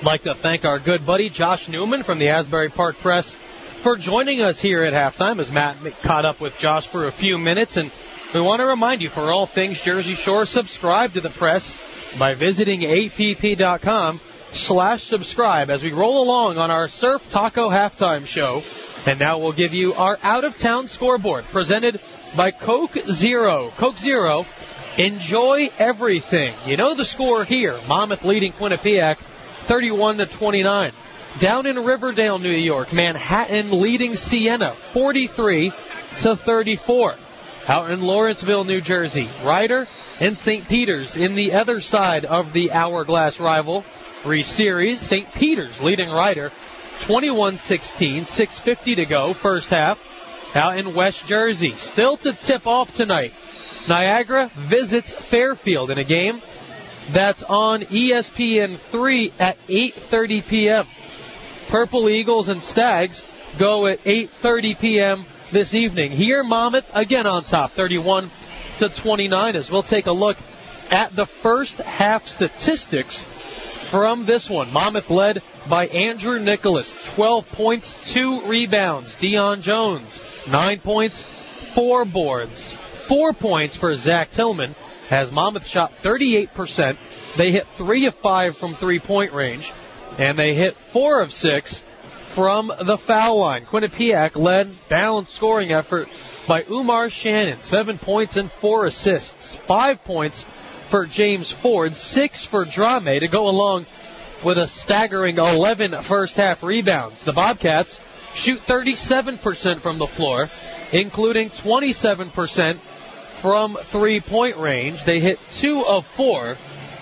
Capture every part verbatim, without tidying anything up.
I'd like to thank our good buddy Josh Newman from the Asbury Park Press for joining us here at halftime, as Matt caught up with Josh for a few minutes. And we want to remind you, for all things Jersey Shore, subscribe to the Press by visiting app.com slash subscribe as we roll along on our Surf Taco halftime show. And now we'll give you our out-of-town scoreboard presented by Coke Zero. Coke Zero, enjoy everything. You know the score here. Monmouth leading Quinnipiac thirty-one to twenty-nine. Down in Riverdale, New York, Manhattan leading Siena forty-three to thirty-four. Out in Lawrenceville, New Jersey, Ryder and Saint Peter's in the other side of the Hourglass rivalry series. Saint Peter's leading Ryder twenty-one sixteen, six fifty to go, first half. Out in West Jersey, still to tip off tonight, Niagara visits Fairfield in a game that's on E S P N three at eight thirty p.m. Purple Eagles and Stags go at eight thirty p.m. this evening. Here, Monmouth again on top, thirty-one to twenty-nine, as we'll take a look at the first half statistics from this one. Monmouth led by Andrew Nicholas, twelve points, two rebounds. Deion Jones, nine points, four boards. Four points for Zach Tillman, as Monmouth shot thirty-eight percent. They hit three of five from three-point range, and they hit four of six from the foul line. Quinnipiac led balanced scoring effort by Umar Shannon, seven points and four assists. Five points for James Ford, six for Drame to go along with a staggering eleven first-half rebounds. The Bobcats shoot thirty-seven percent from the floor, including twenty-seven percent from three-point range. They hit two of four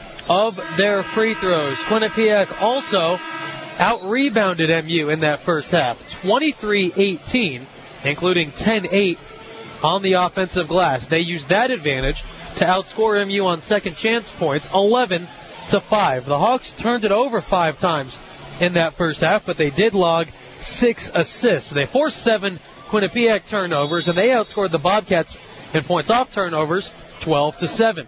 of their free throws. Quinnipiac also out-rebounded M U in that first half, twenty-three eighteen, including ten eight on the offensive glass. They used that advantage to outscore M U on second chance points, eleven to five. The Hawks turned it over five times in that first half, but they did log six assists. They forced seven Quinnipiac turnovers, and they outscored the Bobcats in points off turnovers, twelve to seven.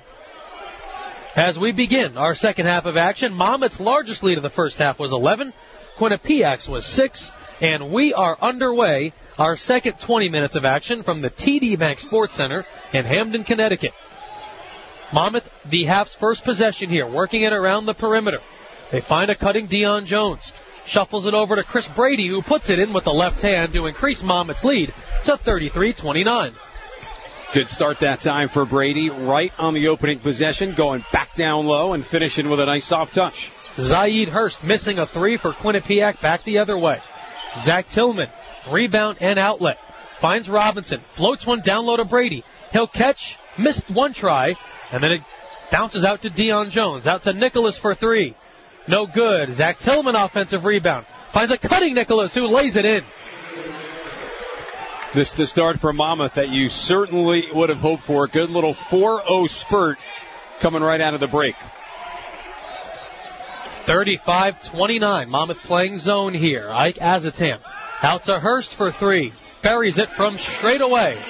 As we begin our second half of action, Monmouth's largest lead of the first half was eleven. Quinnipiac's was six. And we are underway, our second twenty minutes of action from the T D Bank Sports Center in Hamden, Connecticut. Monmouth, the half's first possession here, working it around the perimeter. They find a cutting Deion Jones. Shuffles it over to Chris Brady, who puts it in with the left hand to increase Monmouth's lead to thirty-three twenty-nine. Good start that time for Brady, right on the opening possession, going back down low and finishing with a nice soft touch. Zaid Hurst missing a three for Quinnipiac, back the other way. Zach Tillman, rebound and outlet. Finds Robinson, floats one down low to Brady. He'll catch, missed one try, and then it bounces out to Deion Jones. Out to Nicholas for three. No good. Zach Tillman offensive rebound. Finds a cutting Nicholas who lays it in. This the start for Monmouth that you certainly would have hoped for. Good little four oh spurt coming right out of the break. thirty-five twenty-nine. Monmouth playing zone here. Ike Azatam out to Hurst for three. Buries it from straight away.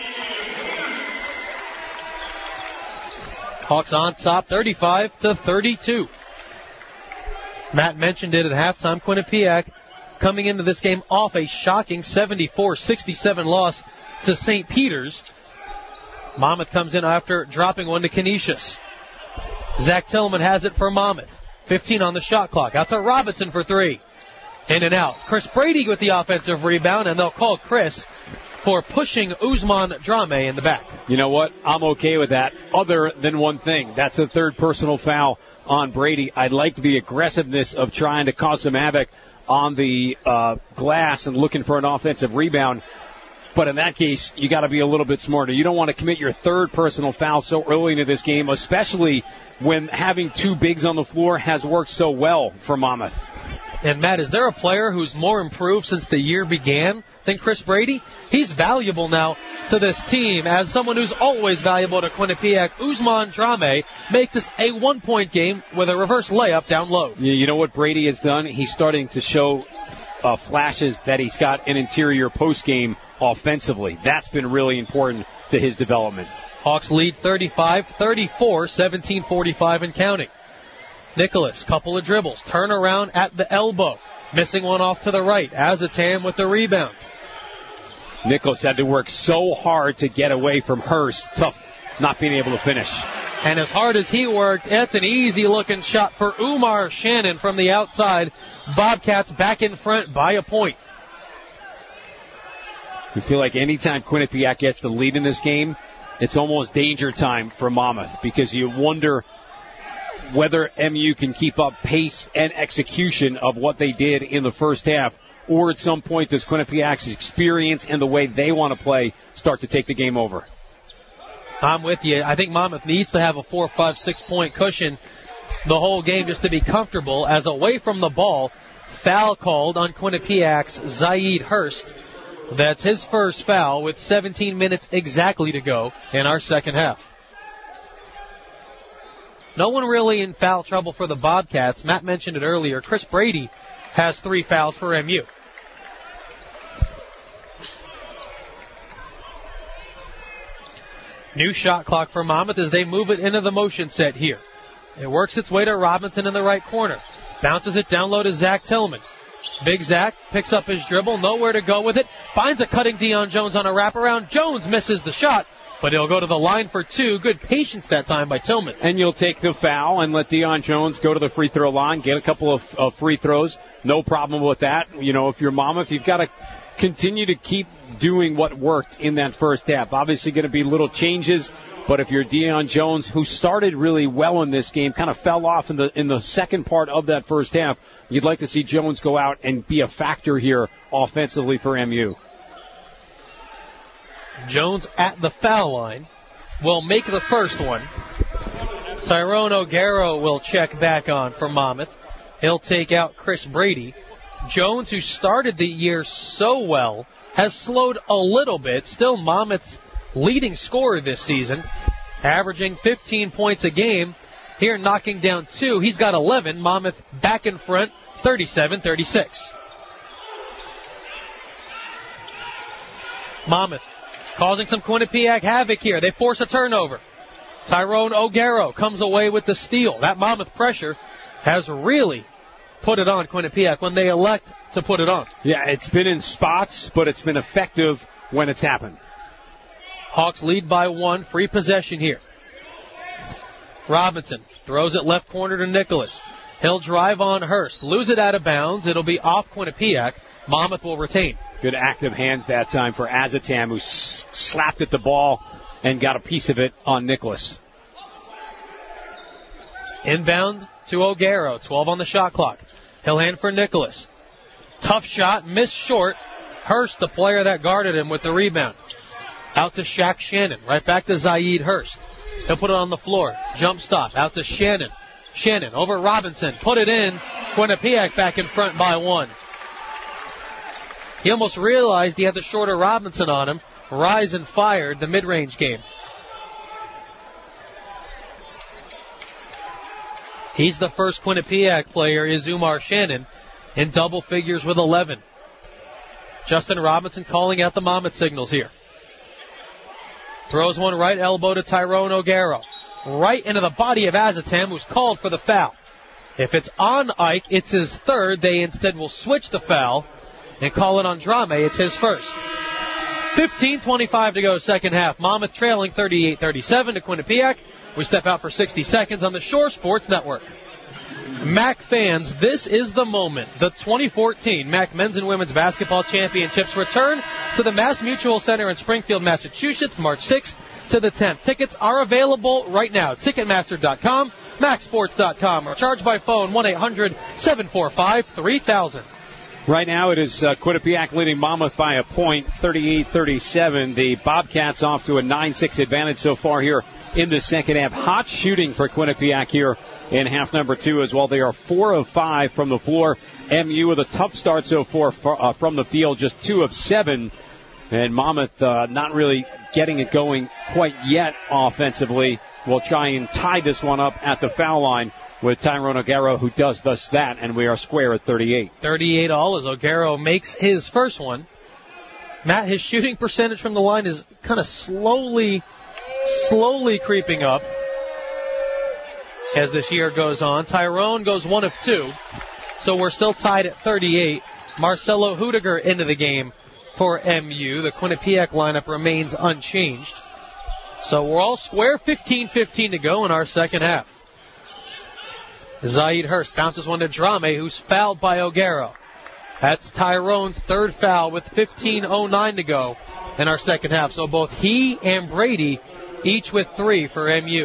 Hawks on top, thirty-five to thirty-two. Matt mentioned it at halftime. Quinnipiac coming into this game off a shocking seventy-four sixty-seven loss to Saint Peter's. Monmouth comes in after dropping one to Canisius. Zach Tillman has it for Monmouth. fifteen on the shot clock. Out to Robinson for three. In and out. Chris Brady with the offensive rebound, and they'll call Chris for pushing Usman Drame in the back. You know what? I'm okay with that, other than one thing. That's a third personal foul on Brady. I'd like the aggressiveness of trying to cause some havoc on the uh, glass and looking for an offensive rebound. But in that case, you got to be a little bit smarter. You don't want to commit your third personal foul so early into this game, especially when having two bigs on the floor has worked so well for Monmouth. And, Matt, is there a player who's more improved since the year began than Chris Brady? He's valuable now to this team as someone who's always valuable to Quinnipiac. Usman Drame make this a one-point game with a reverse layup down low. You know what Brady has done? He's starting to show uh, flashes that he's got an interior post game offensively. That's been really important to his development. Hawks lead thirty-five thirty-four, seventeen forty-five and counting. Nicholas, couple of dribbles, turn around at the elbow, missing one off to the right. Azotam with the rebound. Nicholas had to work so hard to get away from Hurst. Tough not being able to finish. And as hard as he worked, it's an easy-looking shot for Umar Shannon from the outside. Bobcats back in front by a point. We feel like anytime Quinnipiac gets the lead in this game, it's almost danger time for Monmouth, because you wonder whether M U can keep up pace and execution of what they did in the first half, or at some point does Quinnipiac's experience and the way they want to play start to take the game over. I'm with you. I think Monmouth needs to have a four, five, six-point cushion the whole game just to be comfortable, as away from the ball, foul called on Quinnipiac's Zaid Hurst. That's his first foul with seventeen minutes exactly to go in our second half. No one really in foul trouble for the Bobcats. Matt mentioned it earlier. Chris Brady has three fouls for M U. New shot clock for Monmouth as they move it into the motion set here. It works its way to Robinson in the right corner. Bounces it down low to Zach Tillman. Big Zach picks up his dribble, nowhere to go with it. Finds a cutting Deion Jones on a wraparound. Jones misses the shot, but he'll go to the line for two. Good patience that time by Tillman. And you'll take the foul and let Deion Jones go to the free throw line, get a couple of, of free throws. No problem with that. You know, if you're Monmouth, you've got to continue to keep doing what worked in that first half. Obviously going to be little changes, but if you're Deion Jones, who started really well in this game, kind of fell off in the in the second part of that first half, you'd like to see Jones go out and be a factor here offensively for M U. Jones at the foul line will make the first one. Tyrone O'Gara will check back on for Monmouth. He'll take out Chris Brady. Jones, who started the year so well, has slowed a little bit. Still Monmouth's leading scorer this season, averaging fifteen points a game. Here knocking down two. He's got eleven. Monmouth back in front, thirty-seven thirty-six. Monmouth causing some Quinnipiac havoc here. They force a turnover. Tyrone O'Gara comes away with the steal. That Monmouth pressure has really put it on Quinnipiac when they elect to put it on. Yeah, it's been in spots, but it's been effective when it's happened. Hawks lead by one. Free possession here. Robinson throws it left corner to Nicholas. He'll drive on Hurst. Lose it out of bounds. It'll be off Quinnipiac. Monmouth will retain. Good active hands that time for Azotam, who s- slapped at the ball and got a piece of it on Nicholas. Inbound to O'Gara. twelve on the shot clock. He'll hand for Nicholas. Tough shot. Missed short. Hurst, the player that guarded him, with the rebound. Out to Shaq Shannon. Right back to Zaid Hurst. He'll put it on the floor. Jump stop. Out to Shannon. Shannon over Robinson. Put it in. Quinnipiac back in front by one. He almost realized he had the shorter Robinson on him. Rise and fired the mid-range game. He's the first Quinnipiac player, is Umar Shannon, in double figures with eleven. Justin Robinson calling out the Monmouth signals here. Throws one right elbow to Tyrone O'Gara. Right into the body of Azotam, who's called for the foul. If it's on Ike, it's his third. They instead will switch the foul and call it on Drame. It's his first. fifteen twenty-five to go, second half. Monmouth trailing thirty-eight thirty-seven to Quinnipiac. We step out for sixty seconds on the Shore Sports Network. M A C fans, this is the moment. The twenty fourteen M A C Men's and Women's Basketball Championships return to the Mass Mutual Center in Springfield, Massachusetts, March sixth to the tenth. Tickets are available right now. Ticketmaster dot com, mac sports dot com, or charge by phone one eight hundred seven four five three thousand. Right now it is uh, Quinnipiac leading Monmouth by a point, thirty-eight thirty-seven. The Bobcats off to a nine six advantage so far here in the second half. Hot shooting for Quinnipiac here in half number two as well. They are four of five from the floor. M U with a tough start so far uh, from the field, just two of seven. And Monmouth uh, not really getting it going quite yet offensively. We'll try and tie this one up at the foul line with Tyrone O'Gara, who does thus that, and we are square at thirty-eight. thirty-eight all as O'Gara makes his first one. Matt, his shooting percentage from the line is kind of slowly, slowly creeping up. as this year goes on. Tyrone goes one of two, so we're still tied at thirty-eight. Marcelo Hudiger into the game for M U. The Quinnipiac lineup remains unchanged. So we're all square, fifteen fifteen to go in our second half. Zaid Hurst bounces one to Drame, who's fouled by O'Garo. That's Tyrone's third foul with fifteen oh nine to go in our second half. So both he and Brady each with three for M U.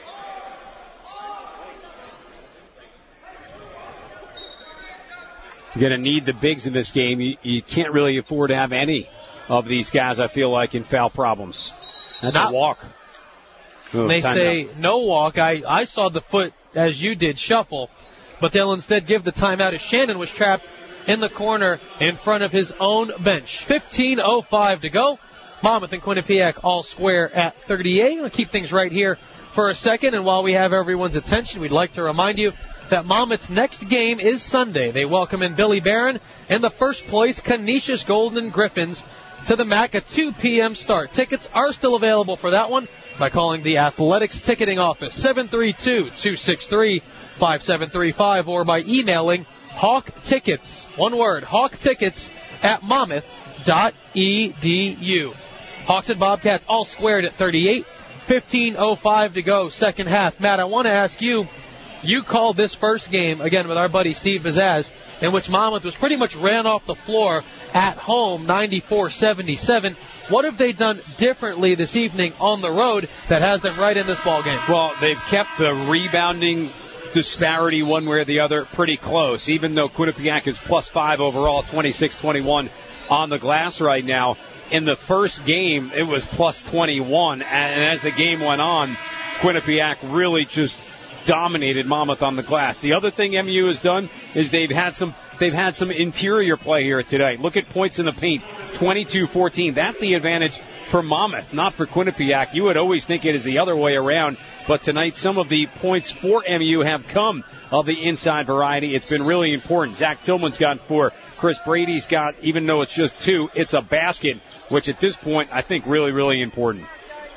You're going to need the bigs in this game. You, you can't really afford to have any of these guys, I feel like, in foul problems. That's Not, a walk. Ooh, they say out. No walk. I, I saw the foot, as you did, shuffle, but they'll instead give the timeout as Shannon was trapped in the corner in front of his own bench. fifteen oh five to go. Monmouth and Quinnipiac all square at thirty-eight. We'll keep things right here for a second, and while we have everyone's attention, we'd like to remind you that Monmouth's next game is Sunday. They welcome in Billy Barron and the first place Canisius Golden Griffins to the M A C, a two p.m. start. Tickets are still available for that one by calling the Athletics Ticketing Office, seven three two, two six three, five seven three five, or by emailing Hawk Tickets, one word, Hawk Tickets at monmouth dot e d u. Hawks and Bobcats all squared at thirty-eight, fifteen oh five to go, second half. Matt, I want to ask you, you called this first game, again with our buddy Steve Bazaz, in which Monmouth was pretty much ran off the floor at home, ninety-four seventy-seven. What have they done differently this evening on the road that has them right in this ball game? Well, they've kept the rebounding disparity one way or the other pretty close, even though Quinnipiac is plus five overall, twenty-six twenty-one on the glass right now. In the first game, it was plus twenty-one, and as the game went on, Quinnipiac really just dominated Monmouth on the glass. The other thing M U has done is they've had some they've had some interior play here today. Look at points in the paint, twenty-two fourteen. That's the advantage for Monmouth, not for Quinnipiac. You would always think it is the other way around, but tonight some of the points for M U have come of the inside variety. It's been really important. Zach Tillman's got four. Chris Brady's got, even though it's just two, it's a basket, which at this point I think really, really important.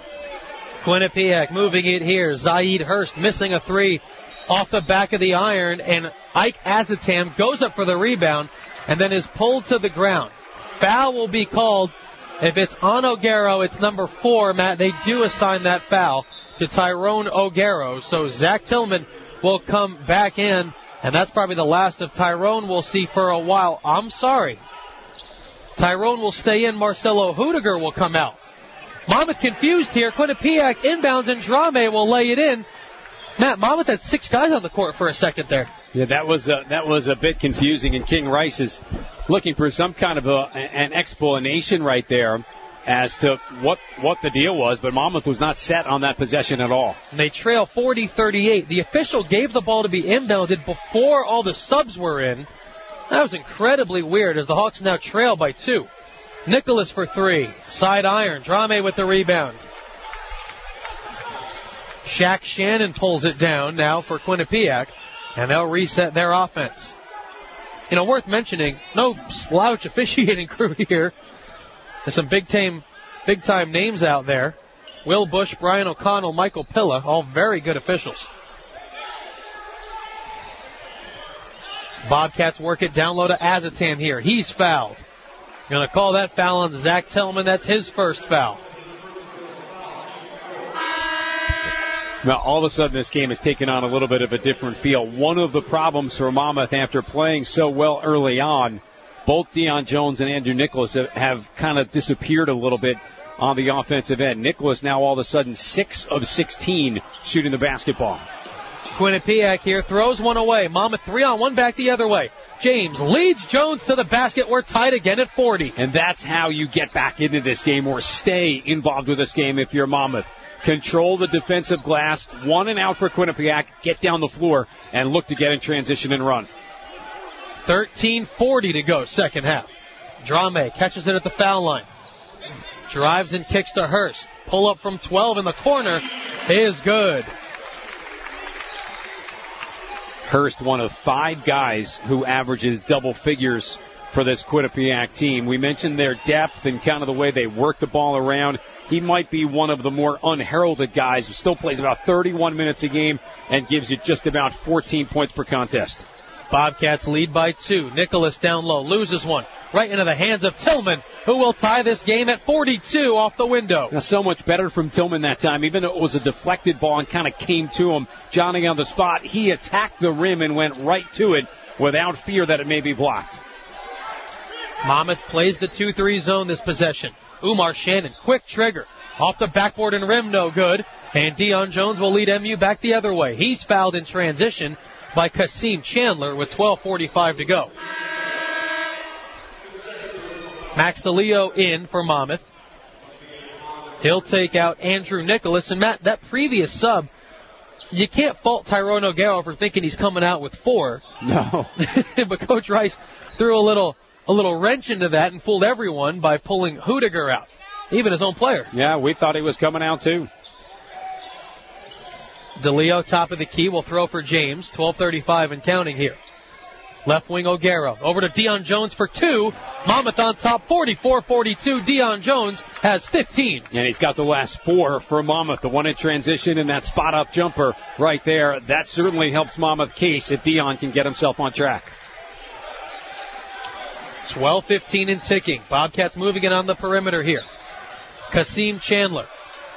Quinnipiac moving it here. Zaid Hurst missing a three off the back of the iron, and Ike Azatam goes up for the rebound and then is pulled to the ground. Foul will be called. If it's on O'Garo, it's number four, Matt. They do assign that foul to Tyrone O'Garo, so Zach Tillman will come back in, and that's probably the last of Tyrone we'll see for a while. I'm sorry. Tyrone will stay in. Marcelo Hudiger will come out. Monmouth confused here. Quinnipiac inbounds, and Drame will lay it in. Matt, Monmouth had six guys on the court for a second there. Yeah, that was a, that was a bit confusing, and King Rice is looking for some kind of a, an explanation right there as to what what the deal was, but Monmouth was not set on that possession at all. And they trail forty thirty-eight. The official gave the ball to be inbounded before all the subs were in. That was incredibly weird as the Hawks now trail by two. Nicholas for three. Side iron. Drame with the rebound. Shaq Shannon pulls it down now for Quinnipiac, and they'll reset their offense. You know, worth mentioning, no slouch officiating crew here. There's some big time, big time names out there. Will Bush, Brian O'Connell, Michael Pilla, all very good officials. Bobcats work it down low to Azatam here. He's fouled. Going to call that foul on Zach Tillman. That's his first foul. Now, all of a sudden, this game has taken on a little bit of a different feel. One of the problems for Monmouth after playing so well early on, both Deion Jones and Andrew Nicholas have, have kind of disappeared a little bit on the offensive end. Nicholas now all of a sudden six of sixteen shooting the basketball. Quinnipiac here throws one away. Monmouth three on one back the other way. James leads Jones to the basket. We're tied again at forty. And that's how you get back into this game or stay involved with this game if you're Monmouth. Control the defensive glass, one and out for Quinnipiac, get down the floor, and look to get in transition and run. thirteen forty to go, second half. Drame catches it at the foul line. Drives and kicks to Hurst. Pull up from twelve in the corner is good. Hurst, one of five guys who averages double figures for this Quinnipiac team. We mentioned their depth and kind of the way they work the ball around. He might be one of the more unheralded guys who still plays about thirty-one minutes a game and gives you just about fourteen points per contest. Bobcats lead by two. Nicholas down low, loses one. Right into the hands of Tillman, who will tie this game at forty-two off the window. Now, so much better from Tillman that time. Even though it was a deflected ball and kind of came to him, Johnny on the spot, he attacked the rim and went right to it without fear that it may be blocked. Monmouth plays the two three zone this possession. Umar Shannon, quick trigger. Off the backboard and rim, no good. And Deion Jones will lead M U back the other way. He's fouled in transition by Kasim Chandler with twelve forty-five to go. Max DeLeo in for Monmouth. He'll take out Andrew Nicholas. And, Matt, that previous sub, you can't fault Tyrone O'Gara for thinking he's coming out with four. No. But Coach Rice threw a little a little wrench into that and fooled everyone by pulling Hudiger out, even his own player. Yeah, we thought he was coming out, too. DeLeo, top of the key, will throw for James. twelve thirty-five and counting here. Left wing O'Gara. Over to Deion Jones for two. Monmouth on top, forty-four forty-two. Deion Jones has fifteen. And he's got the last four for Monmouth. The one in transition and that spot-up jumper right there. That certainly helps Monmouth case if Deion can get himself on track. twelve fifteen and ticking. Bobcats moving it on the perimeter here. Kasim Chandler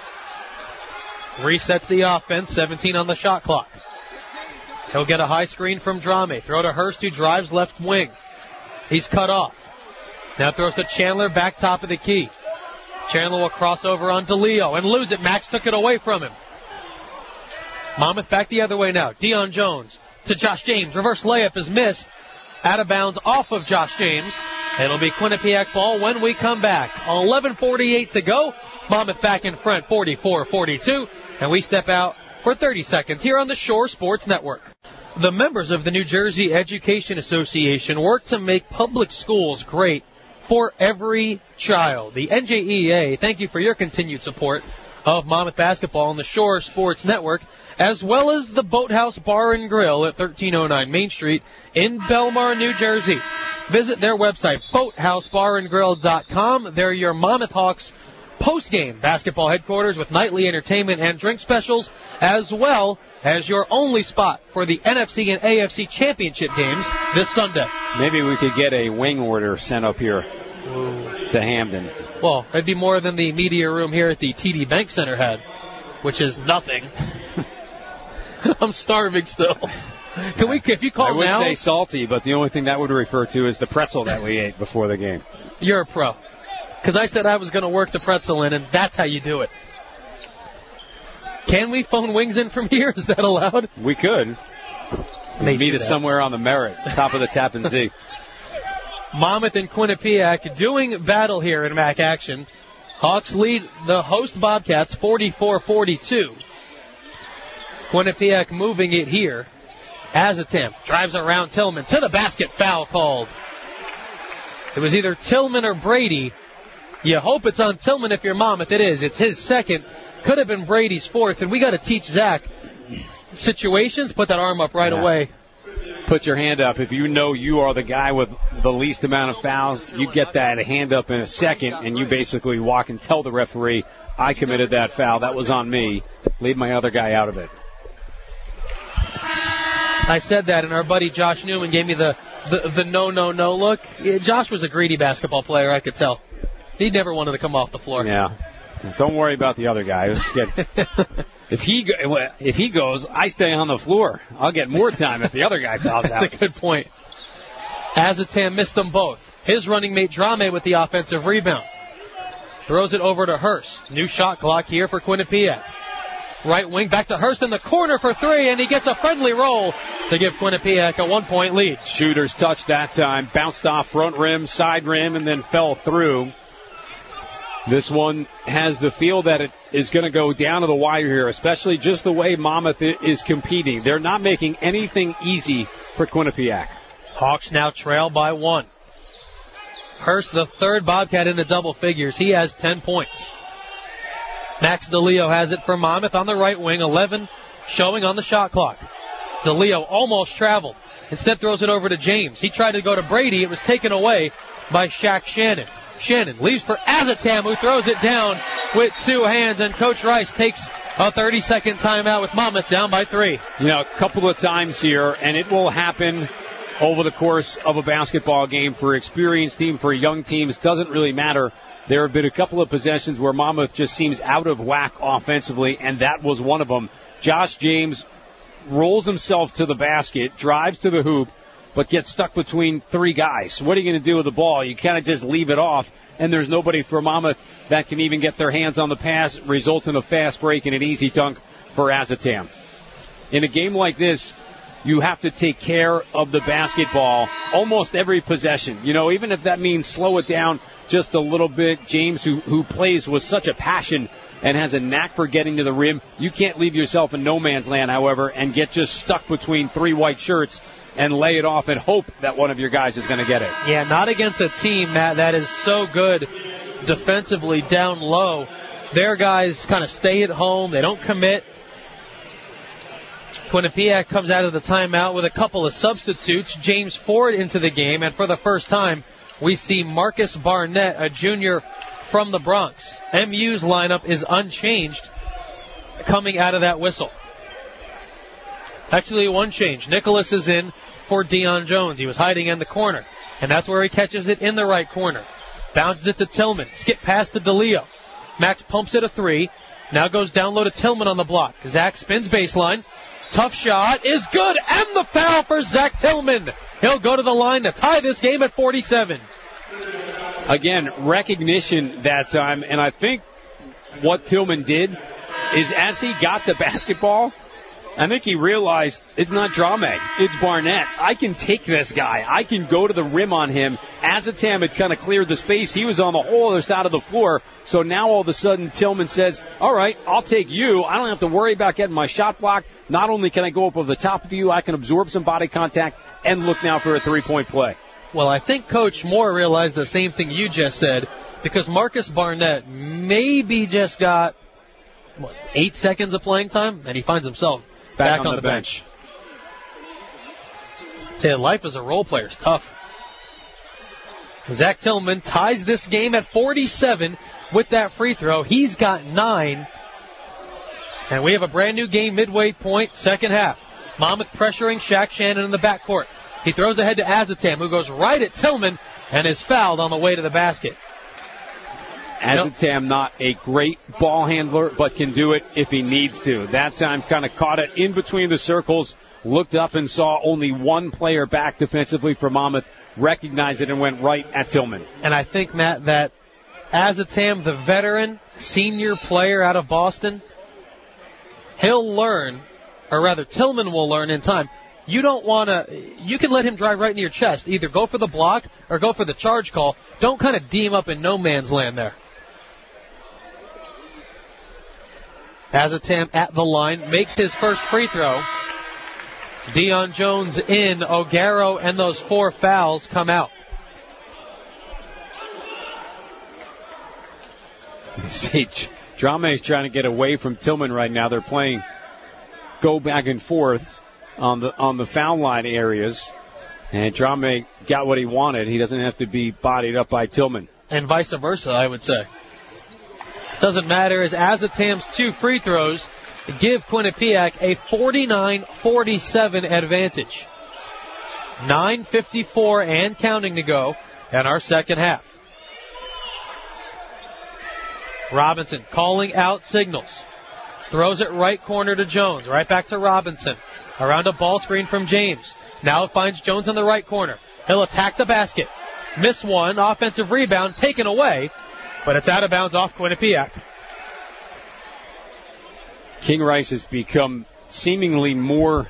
resets the offense, seventeen on the shot clock. He'll get a high screen from Drame. Throw to Hurst, who drives left wing. He's cut off. Now throws to Chandler, back top of the key. Chandler will cross over on DeLeo and lose it. Max took it away from him. Monmouth back the other way now. Deion Jones to Josh James. Reverse layup is missed. Out of bounds off of Josh James. It'll be Quinnipiac ball when we come back. eleven forty-eight to go. Monmouth back in front, forty-four forty-two. And we step out for thirty seconds here on the Shore Sports Network. The members of the New Jersey Education Association work to make public schools great for every child. The N J E A, thank you for your continued support of Monmouth basketball on the Shore Sports Network, as well as the Boathouse Bar and Grill at thirteen oh nine Main Street in Belmar, New Jersey. Visit their website, boathouse bar and grill dot com. They're your Monmouth Hawks post-game basketball headquarters with nightly entertainment and drink specials, as well as your only spot for the N F C and A F C championship games this Sunday. Maybe we could get a wing order sent up here to Hamden. Well, it'd be more than the media room here at the T D Bank Center had, which is nothing. I'm starving still. Can we, if you call I would now, say salty, but the only thing that would refer to is the pretzel that we ate before the game. You're a pro. Because I said I was going to work the pretzel in, and that's how you do it. Can we phone wings in from here? Is that allowed? We could. Maybe meet us somewhere on the Merritt, top of the Tappan Zee. Monmouth and Quinnipiac doing battle here in M A C action. Hawks lead the host Bobcats forty-four forty-two. Quinnipiac moving it here. Azatam drives around Tillman to the basket, foul called. It was either Tillman or Brady. You hope it's on Tillman if you're Monmouth. It is. It's his second. Could have been Brady's fourth. And we got to teach Zach situations. Put that arm up right yeah. away. Put your hand up. If you know you are the guy with the least amount of fouls, you get that hand up in a second, and you basically walk and tell the referee, I committed that foul. That was on me. Leave my other guy out of it. I said that, and our buddy Josh Newman gave me the, the, the no, no, no look. Yeah, Josh was a greedy basketball player, I could tell. He never wanted to come off the floor. Yeah. Don't worry about the other guy. if he go, if he goes, I stay on the floor. I'll get more time if the other guy fouls out. That's a good point. Azatam missed them both. His running mate Drame with the offensive rebound. Throws it over to Hurst. New shot clock here for Quinnipiac. Right wing back to Hurst in the corner for three, and he gets a friendly roll to give Quinnipiac a one-point lead. Shooter's touch that time. Bounced off front rim, side rim, and then fell through. This one has the feel that it is going to go down to the wire here, especially just the way Monmouth is competing. They're not making anything easy for Quinnipiac. Hawks now trail by one. Hurst, the third Bobcat into double figures. He has ten points. Max DeLeo has it for Monmouth on the right wing, eleven showing on the shot clock. DeLeo almost traveled. Instead throws it over to James. He tried to go to Brady. It was taken away by Shaq Shannon. Shannon leaves for Azotam, who throws it down with two hands, and Coach Rice takes a thirty-second timeout with Monmouth down by three. You know, a couple of times here, and it will happen over the course of a basketball game for an experienced team, for young teams. Doesn't really matter. There have been a couple of possessions where Monmouth just seems out of whack offensively, and that was one of them. Josh James rolls himself to the basket, drives to the hoop, but gets stuck between three guys. What are you going to do with the ball? You kind of just leave it off, and there's nobody for Monmouth that can even get their hands on the pass, results in a fast break and an easy dunk for Azotam. In a game like this, you have to take care of the basketball almost every possession. You know, even if that means slow it down just a little bit. James, who, who plays with such a passion and has a knack for getting to the rim, you can't leave yourself in no man's land, however, and get just stuck between three white shirts and lay it off and hope that one of your guys is going to get it. Yeah, not against a team, Matt, that is so good defensively down low. Their guys kind of stay at home. They don't commit. Quinnipiac comes out of the timeout with a couple of substitutes. James Ford into the game, and for the first time, we see Marcus Barnett, a junior from the Bronx. M U's lineup is unchanged coming out of that whistle. Actually, one change. Nicholas is in for Deion Jones. He was hiding in the corner, and that's where he catches it in the right corner. Bounces it to Tillman. Skip pass to DeLeo. Max pumps it a three. Now goes down low to Tillman on the block. Zach spins baseline. Tough shot is good, and the foul for Zach Tillman. He'll go to the line to tie this game at forty-seven. Again, recognition that time, and I think what Tillman did is as he got the basketball, I think he realized it's not Drame, it's Barnett. I can take this guy. I can go to the rim on him. Azotam had kind of cleared the space. He was on the whole other side of the floor. So now all of a sudden Tillman says, all right, I'll take you. I don't have to worry about getting my shot blocked. Not only can I go up over the top of you, I can absorb some body contact and look now for a three-point play. Well, I think Coach Moore realized the same thing you just said, because Marcus Barnett maybe just got, what, eight seconds of playing time, and he finds himself back, back on, on the, the bench. bench. Say, life as a role player is tough. Zach Tillman ties this game at forty-seven with that free throw. He's got nine. And we have a brand new game midway point, second half. Monmouth pressuring Shaq Shannon in the backcourt. He throws ahead to Azotam, who goes right at Tillman and is fouled on the way to the basket. Azotam, not a great ball handler, but can do it if he needs to. That time kind of caught it in between the circles, looked up and saw only one player back defensively for Monmouth, recognized it and went right at Tillman. And I think, Matt, that Azotam, the veteran, senior player out of Boston, he'll learn, or rather Tillman will learn in time, you don't want to, you can let him drive right into your chest. Either go for the block or go for the charge call. Don't kind of D him up in no man's land there. Azotam at the line, makes his first free throw. Deion Jones in, O'Garo, and those four fouls come out. See, Drame is trying to get away from Tillman right now. They're playing go back and forth on the on the foul line areas, and Drame got what he wanted. He doesn't have to be bodied up by Tillman. And vice versa, I would say. Doesn't matter, as Azotam's two free throws give Quinnipiac a forty-nine forty-seven advantage. nine fifty-four and counting to go in our second half. Robinson calling out signals. Throws it right corner to Jones. Right back to Robinson. Around a ball screen from James. Now it finds Jones in the right corner. He'll attack the basket. Miss one. Offensive rebound taken away. But it's out of bounds off Quinnipiac. King Rice has become seemingly more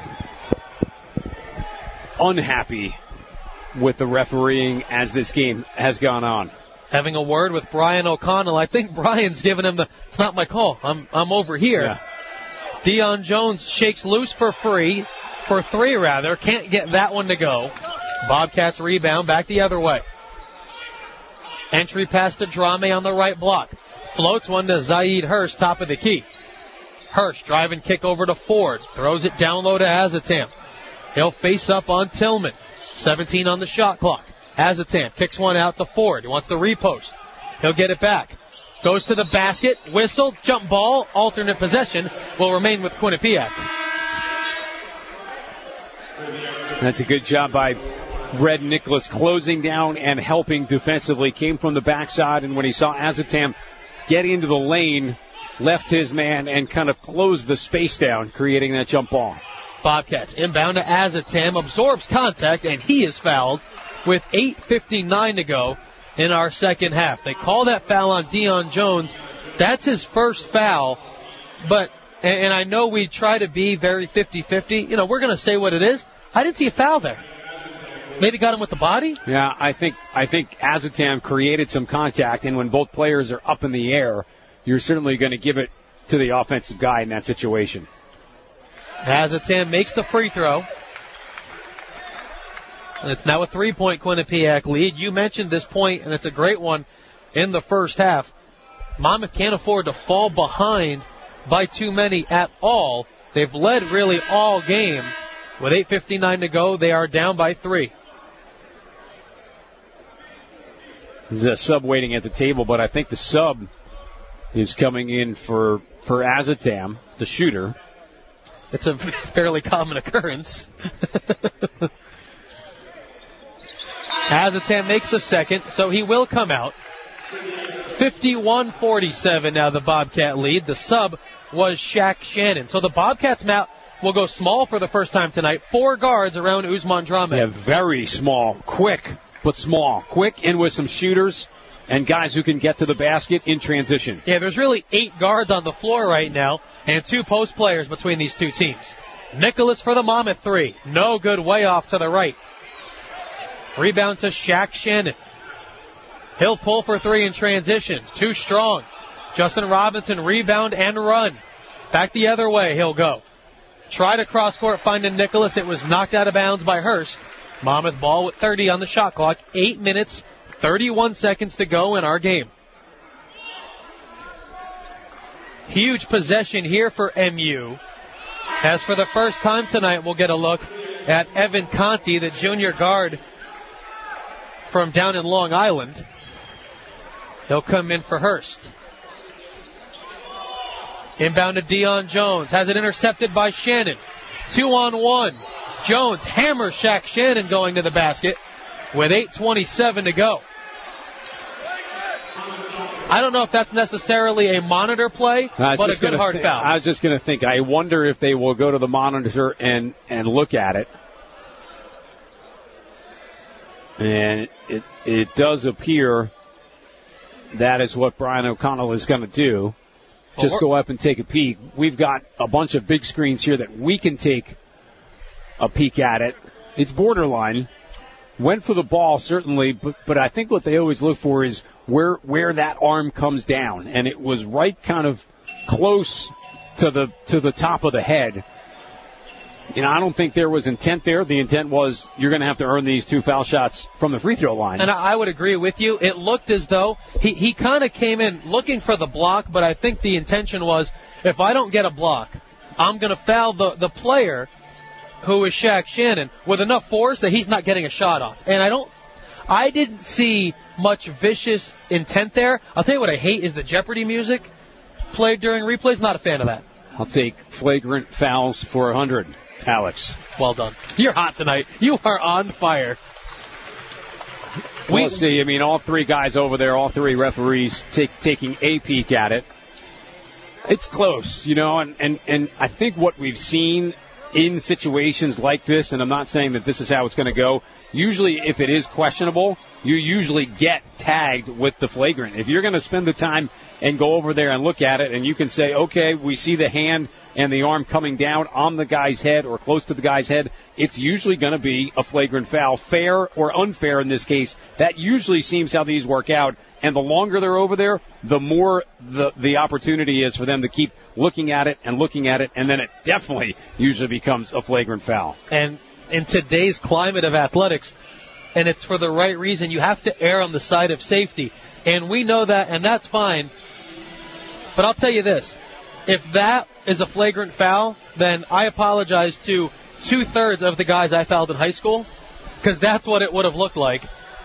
unhappy with the refereeing as this game has gone on. Having a word with Brian O'Connell. I think Brian's giving him the, it's not my call. I'm I'm over here. Yeah. Deion Jones shakes loose for free, for three rather. Can't get that one to go. Bobcats rebound back the other way. Entry pass to Drame on the right block. Floats one to Zaid Hurst, top of the key. Hurst drive and kick over to Ford. Throws it down low to Azotam. He'll face up on Tillman. seventeen on the shot clock. Azotam kicks one out to Ford. He wants the repost. He'll get it back. Goes to the basket. Whistle. Jump ball. Alternate possession will remain with Quinnipiac. That's a good job by Red Nicholas closing down and helping defensively. Came from the backside, and when he saw Azotam get into the lane, left his man and kind of closed the space down, creating that jump ball. Bobcats inbound to Azotam, absorbs contact, and he is fouled with eight fifty-nine to go in our second half. They call that foul on Deion Jones. That's his first foul, but, and, and I know we try to be very fifty-fifty. You know, we're going to say what it is. I didn't see a foul there. Maybe got him with the body? Yeah, I think I think Azotam created some contact, and when both players are up in the air, you're certainly going to give it to the offensive guy in that situation. Azotam makes the free throw. And it's now a three-point Quinnipiac lead. You mentioned this point, and it's a great one in the first half. Monmouth can't afford to fall behind by too many at all. They've led really all game. With eight fifty-nine to go, they are down by three. There's a sub waiting at the table, but I think the sub is coming in for, for Azotam, the shooter. It's a fairly common occurrence. Azotam makes the second, so he will come out. fifty-one forty-seven now the Bobcat lead. The sub was Shaq Shannon. So the Bobcats map will go small for the first time tonight. Four guards around Usman Drame. Yeah, very small. Quick, but small. Quick and with some shooters and guys who can get to the basket in transition. Yeah, there's really eight guards on the floor right now and two post players between these two teams. Nicholas for the Monmouth three. No good, way off to the right. Rebound to Shaq Shannon. He'll pull for three in transition. Too strong. Justin Robinson rebound and run. Back the other way he'll go. Try to cross court, finding Nicholas. It was knocked out of bounds by Hurst. Monmouth ball with thirty on the shot clock. Eight minutes, thirty-one seconds to go in our game. Huge possession here for M U. As for the first time tonight, we'll get a look at Evan Conti, the junior guard from down in Long Island. He'll come in for Hurst. Inbound to Deion Jones. Has it intercepted by Shannon. Two on one. Jones hammers Shaq Shannon going to the basket with eight twenty-seven to go. I don't know if that's necessarily a monitor play, but a good hard th- foul. I was just going to think, I wonder if they will go to the monitor and, and look at it. And it it does appear that is what Brian O'Connell is going to do. Well, just go up and take a peek. We've got a bunch of big screens here that we can take a peek at it. It's borderline. Went for the ball, certainly, but, but I think what they always look for is where where that arm comes down. And it was right kind of close to the to the top of the head. You know, I don't think there was intent there. The intent was you're going to have to earn these two foul shots from the free throw line. And I would agree with you. It looked as though he, he kind of came in looking for the block, but I think the intention was if I don't get a block, I'm going to foul the, the player, who is Shaq Shannon, with enough force that he's not getting a shot off. And I don't, I didn't see much vicious intent there. I'll tell you what I hate is the Jeopardy music played during replays. Not a fan of that. I'll take flagrant fouls for one hundred. Alex. Well done. You're hot tonight. You are on fire. We'll we, see. I mean, all three guys over there, all three referees take, taking a peek at it. It's close, you know, and, and, and I think what we've seen in situations like this, and I'm not saying that this is how it's going to go, usually if it is questionable, you usually get tagged with the flagrant. If you're going to spend the time and go over there and look at it, and you can say, okay, we see the hand and the arm coming down on the guy's head or close to the guy's head, it's usually going to be a flagrant foul. Fair or unfair in this case, that usually seems how these work out. And the longer they're over there, the more the, the opportunity is for them to keep looking at it and looking at it, and then it definitely usually becomes a flagrant foul. And in today's climate of athletics, and it's for the right reason, you have to err on the side of safety. And we know that, and that's fine. But I'll tell you this. If that is a flagrant foul, then I apologize to two-thirds of the guys I fouled in high school, because that's what it would have looked like.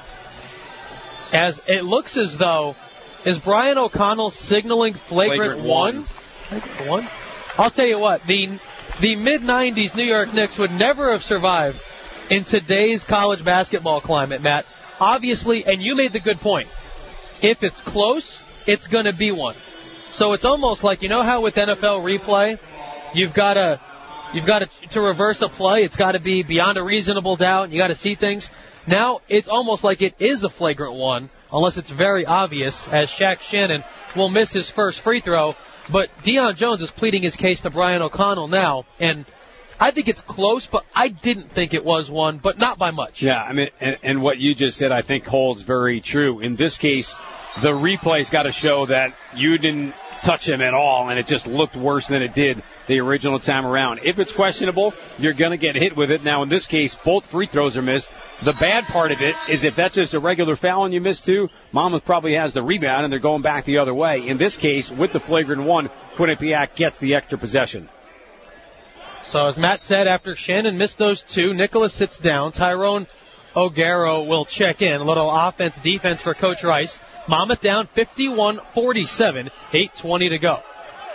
As it looks as though, is Brian O'Connell signaling flagrant, flagrant one? one. Flagrant one? I'll tell you what, the the mid-nineties New York Knicks would never have survived in today's college basketball climate, Matt. Obviously, and you made the good point, if it's close, it's going to be one. So it's almost like, you know how with N F L replay, you've got to you've got to to reverse a play, it's got to be beyond a reasonable doubt, and you got to see things. Now it's almost like it is a flagrant one, unless it's very obvious, as Shaq Shannon will miss his first free throw. But Deion Jones is pleading his case to Brian O'Connell now, and I think it's close, but I didn't think it was one, but not by much. Yeah, I mean, and, and what you just said I think holds very true. In this case, the replay's got to show that you didn't touch him at all, and it just looked worse than it did the original time around. If it's questionable, you're going to get hit with it. Now, in this case, both free throws are missed. The bad part of it is if that's just a regular foul and you miss two, Monmouth probably has the rebound, and they're going back the other way. In this case, with the flagrant one, Quinnipiac gets the extra possession. So as Matt said, after Shannon missed those two, Nicholas sits down. Tyrone O'Garo will check in. A little offense, defense for Coach Rice. Monmouth down fifty-one forty-seven, eight twenty to go.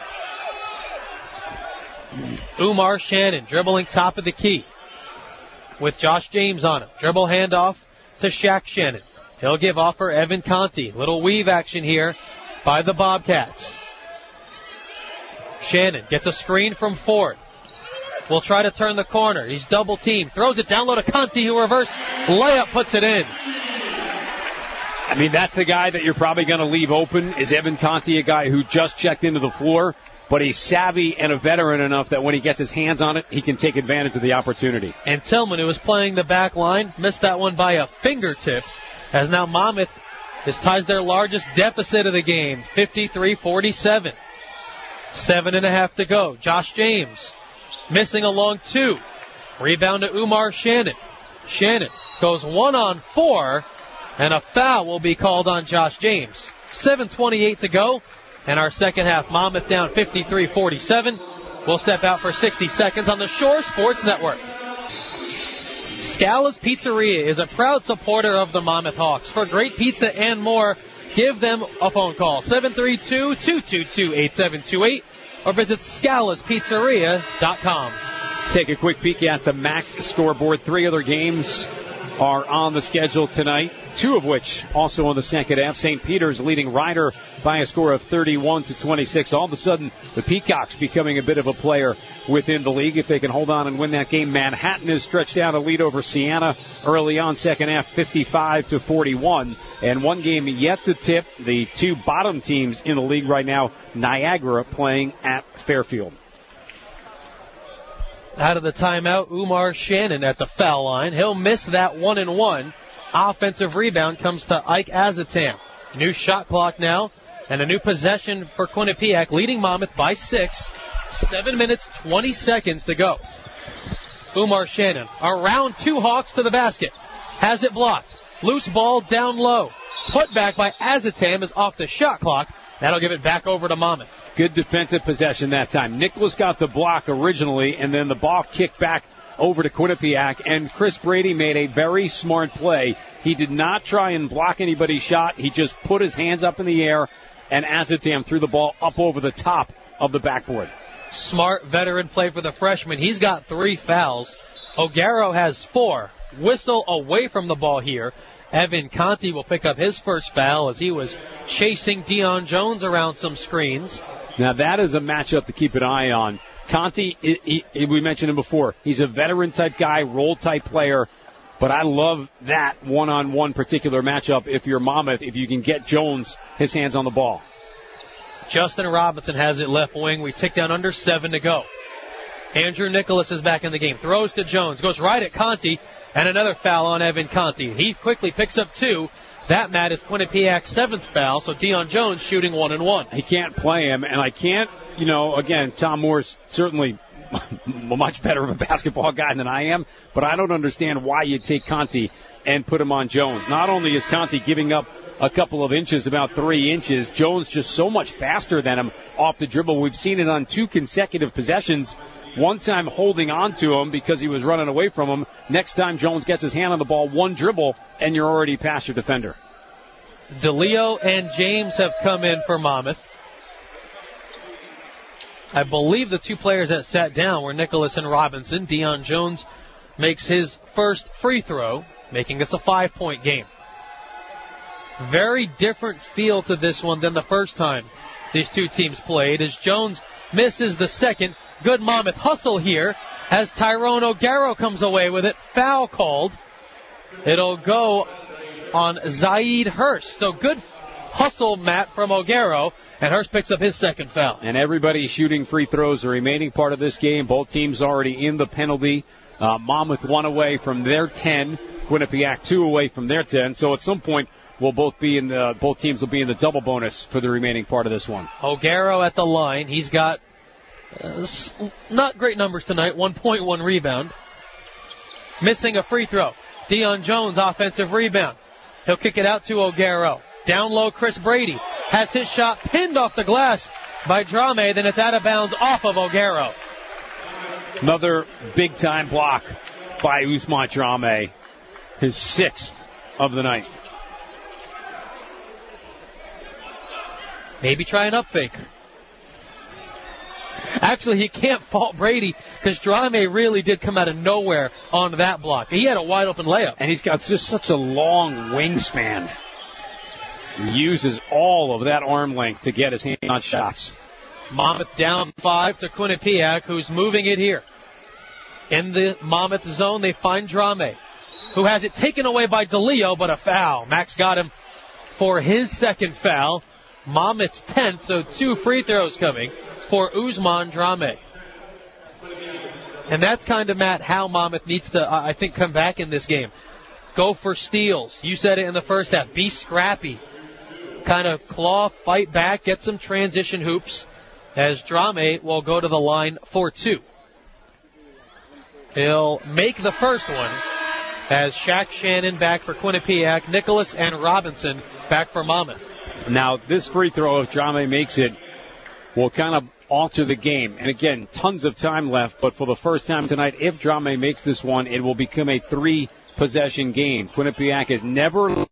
Umar Shannon dribbling top of the key with Josh James on him. Dribble handoff to Shaq Shannon. He'll give off for Evan Conti. Little weave action here by the Bobcats. Shannon gets a screen from Ford. Will try to turn the corner. He's double teamed. Throws it down low to Conti, who reverse layup puts it in. I mean, that's the guy that you're probably going to leave open. Is Evan Conti, a guy who just checked into the floor, but he's savvy and a veteran enough that when he gets his hands on it, he can take advantage of the opportunity. And Tillman, who was playing the back line, missed that one by a fingertip, as now Monmouth has ties their largest deficit of the game, fifty-three forty-seven. Seven and a half to go. Josh James missing a long two. Rebound to Umar Shannon. Shannon goes one on four, and a foul will be called on Josh James. seven twenty-eight to go, and our second half. Monmouth down fifty-three forty-seven. We'll step out for sixty seconds on the Shore Sports Network. Scala's Pizzeria is a proud supporter of the Monmouth Hawks. For great pizza and more, give them a phone call, seven three two, two two two, eight seven two eight, or visit scalas pizzeria dot com. Take a quick peek at the M A C scoreboard. Three other games are on the schedule tonight, two of which also on the second half. Saint Peter's leading Ryder by a score of thirty-one to twenty-six. All of a sudden, the Peacocks becoming a bit of a player within the league if they can hold on and win that game. Manhattan is stretched out a lead over Siena early on, second half, fifty-five to forty-one. And one game yet to tip. The two bottom teams in the league right now, Niagara playing at Fairfield. Out of the timeout, Umar Shannon at the foul line. He'll miss that one and one. Offensive rebound comes to Ike Azatam. New shot clock now, and a new possession for Quinnipiac, leading Monmouth by six. Seven minutes, twenty seconds to go. Umar Shannon around two Hawks to the basket. Has it blocked. Loose ball down low. Put back by Azatam is off the shot clock. That'll give it back over to Monmouth. Good defensive possession that time. Nicholas got the block originally, and then the ball kicked back over to Quinnipiac, and Chris Brady made a very smart play. He did not try and block anybody's shot. He just put his hands up in the air, and Azatam threw the ball up over the top of the backboard. Smart veteran play for the freshman. He's got three fouls. O'Garo has four. Whistle away from the ball here. Evan Conti will pick up his first foul as he was chasing Deion Jones around some screens. Now, that is a matchup to keep an eye on. Conti, he, he, we mentioned him before. He's a veteran-type guy, role-type player. But I love that one-on-one particular matchup if you're Monmouth, if you can get Jones his hands on the ball. Justin Robinson has it left wing. We tick down under seven to go. Andrew Nicholas is back in the game. Throws to Jones. Goes right at Conti. And another foul on Evan Conti. He quickly picks up two. That, Matt, is Quinnipiac's seventh foul, so Deion Jones shooting one and one. He can't play him, and I can't, you know, again, Tom Moore's certainly much better of a basketball guy than I am, but I don't understand why you take Conti and put him on Jones. Not only is Conti giving up a couple of inches, about three inches, Jones just so much faster than him off the dribble. We've seen it on two consecutive possessions. One time holding on to him because he was running away from him. Next time Jones gets his hand on the ball, one dribble, and you're already past your defender. DeLeo and James have come in for Monmouth. I believe the two players that sat down were Nicholas and Robinson. Deion Jones makes his first free throw, making this a five-point game. Very different feel to this one than the first time these two teams played, as Jones misses the second. Good Monmouth hustle here as Tyrone O'Garo comes away with it. Foul called. It'll go on Zaid Hurst. So good hustle, Matt, from O'Garo, and Hurst picks up his second foul. And everybody shooting free throws the remaining part of this game. Both teams already in the penalty. Uh, Monmouth one away from their ten. Quinnipiac two away from their ten. So at some point, we'll both be in the both teams will be in the double bonus for the remaining part of this one. O'Garo at the line. He's got uh, not great numbers tonight. one point one rebound. Missing a free throw. Deion Jones offensive rebound. He'll kick it out to O'Garo. Down low, Chris Brady has his shot pinned off the glass by Drame. Then it's out of bounds off of O'Garo. Another big-time block by Usman Drame. His sixth of the night. Maybe try an up fake. Actually, he can't fault Brady because Drame really did come out of nowhere on that block. He had a wide open layup. And he's got just such a long wingspan. He uses all of that arm length to get his hands on shots. Monmouth down five to Quinnipiac, who's moving it here. In the Monmouth zone, they find Drame, who has it taken away by DeLeo, but a foul. Max got him for his second foul. Monmouth's tenth, so two free throws coming for Usman Drame. And that's kind of, Matt, how Monmouth needs to, uh, I think, come back in this game. Go for steals. You said it in the first half. Be scrappy. Kind of claw, fight back, get some transition hoops, as Drame will go to the line for two. He'll make the first one as Shaq Shannon back for Quinnipiac, Nicholas and Robinson back for Monmouth. Now, this free throw, if Drame makes it, will kind of alter the game. And again, tons of time left, but for the first time tonight, if Drame makes this one, it will become a three-possession game. Quinnipiac has never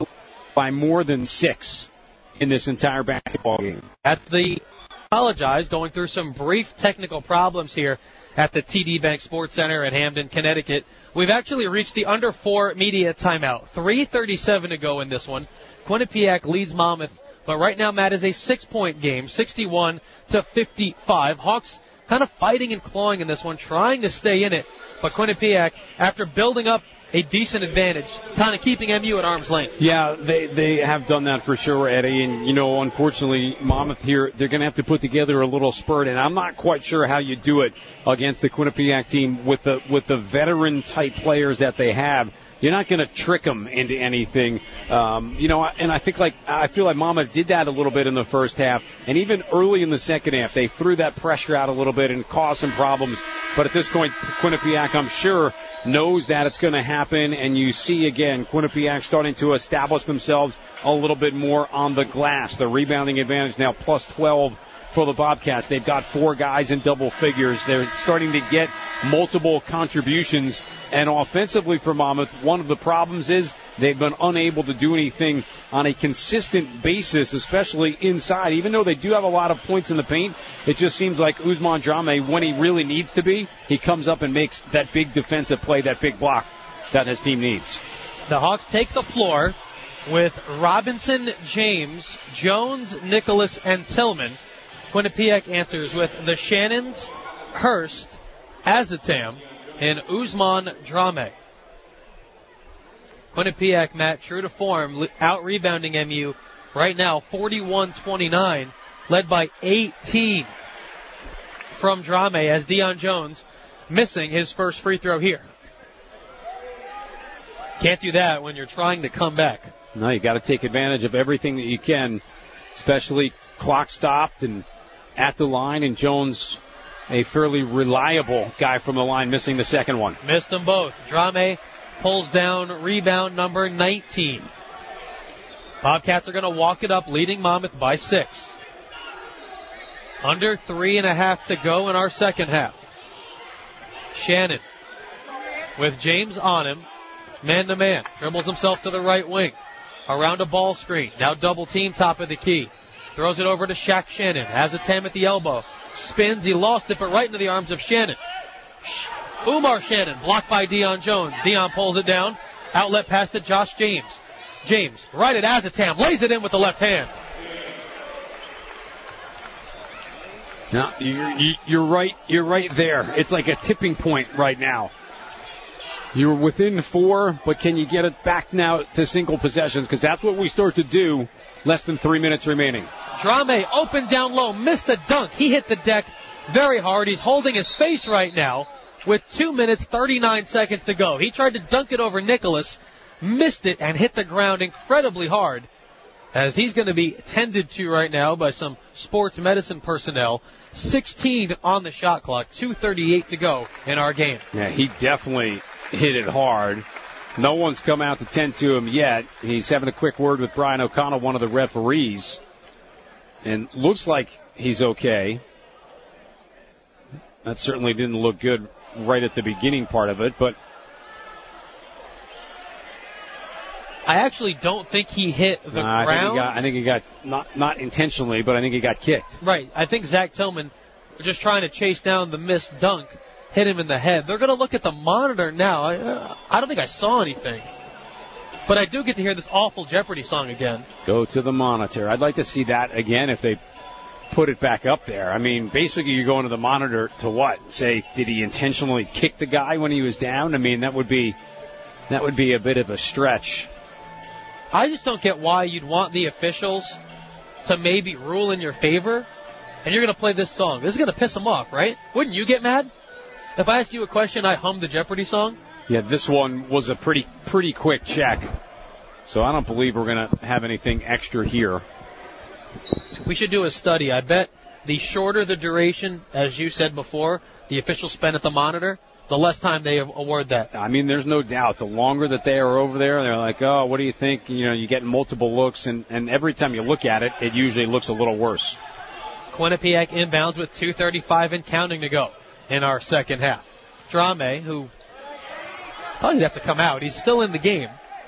by more than six in this entire basketball game. That's the apologize, going through some brief technical problems here at the T D Bank Sports Center in Hamden, Connecticut. We've actually reached the under four media timeout. three thirty-seven to go in this one. Quinnipiac leads Monmouth, but right now, Matt, is a six-point game, sixty-one to fifty-five. Hawks kind of fighting and clawing in this one, trying to stay in it, but Quinnipiac, after building up a decent advantage, kind of keeping M U at arm's length. Yeah, they they have done that for sure, Eddie. And, you know, unfortunately, Monmouth here, they're going to have to put together a little spurt. And I'm not quite sure how you do it against the Quinnipiac team with the with the veteran-type players that they have. You're not going to trick them into anything. Um, you know, and I think like I feel like Monmouth did that a little bit in the first half. And even early in the second half, they threw that pressure out a little bit and caused some problems. But at this point, Quinnipiac, I'm sure, knows that it's going to happen. And you see, again, Quinnipiac starting to establish themselves a little bit more on the glass. The rebounding advantage now plus twelve for the Bobcats. They've got four guys in double figures. They're starting to get multiple contributions. And offensively for Monmouth, one of the problems is they've been unable to do anything on a consistent basis, especially inside. Even though they do have a lot of points in the paint, it just seems like Usman Drame, when he really needs to be, he comes up and makes that big defensive play, that big block that his team needs. The Hawks take the floor with Robinson, James, Jones, Nicholas, and Tillman. Quinnipiac answers with the Shannons, Hurst, Azatam, and Usman Drame. Quinnipiac, Matt, true to form, out-rebounding M U right now, forty-one twenty-nine, led by eighteen from Drame as Deion Jones missing his first free throw here. Can't do that when you're trying to come back. No, you got to take advantage of everything that you can, especially clock stopped and at the line, and Jones a fairly reliable guy from the line, missing the second one. Missed them both. Drame pulls down rebound number nineteen. Bobcats are going to walk it up, leading Monmouth by six. Under three and a half to go in our second half. Shannon with James on him, man-to-man, dribbles himself to the right wing, around a ball screen, now double team top of the key, throws it over to Shaq Shannon, has a ten at the elbow, spins, he lost it, but right into the arms of Shannon. Umar Shannon, blocked by Dion Jones. Dion pulls it down, outlet pass to Josh James. James, right at Azatam, lays it in with the left hand. No, you're, you're right. You're right there. It's like a tipping point right now. You're within four, but can you get it back now to single possessions? Because that's what we start to do. Less than three minutes remaining. Drame open down low, missed the dunk. He hit the deck very hard. He's holding his face right now with two minutes thirty-nine seconds to go. He tried to dunk it over Nicholas, missed it, and hit the ground incredibly hard, as he's going to be tended to right now by some sports medicine personnel. sixteen on the shot clock, two thirty-eight to go in our game. Yeah, he definitely hit it hard. No one's come out to tend to him yet. He's having a quick word with Brian O'Connell, one of the referees, and looks like he's okay. That certainly didn't look good right at the beginning part of it, but I actually don't think he hit the uh, ground. I think he got, I think he got not, not intentionally, but I think he got kicked. Right. I think Zach Tillman, just trying to chase down the missed dunk, hit him in the head. They're going to look at the monitor now. I, uh, I don't think I saw anything. But I do get to hear this awful Jeopardy song again. Go to the monitor. I'd like to see that again if they put it back up there. I mean, basically you're going to the monitor to what? Say, did he intentionally kick the guy when he was down? I mean, that would be that would be a bit of a stretch. I just don't get why you'd want the officials to maybe rule in your favor, and you're going to play this song. This is going to piss them off, right? Wouldn't you get mad? If I ask you a question, I hum the Jeopardy song? Yeah, this one was a pretty pretty quick check, so I don't believe we're going to have anything extra here. We should do a study. I bet the shorter the duration, as you said before, the officials spend at the monitor, the less time they award that. I mean, there's no doubt. The longer that they are over there, they're like, oh, what do you think? You know, you get multiple looks, and, and every time you look at it, it usually looks a little worse. Quinnipiac inbounds with two thirty-five and counting to go in our second half. Drame, who thought he'd have to come out, he's still in the game,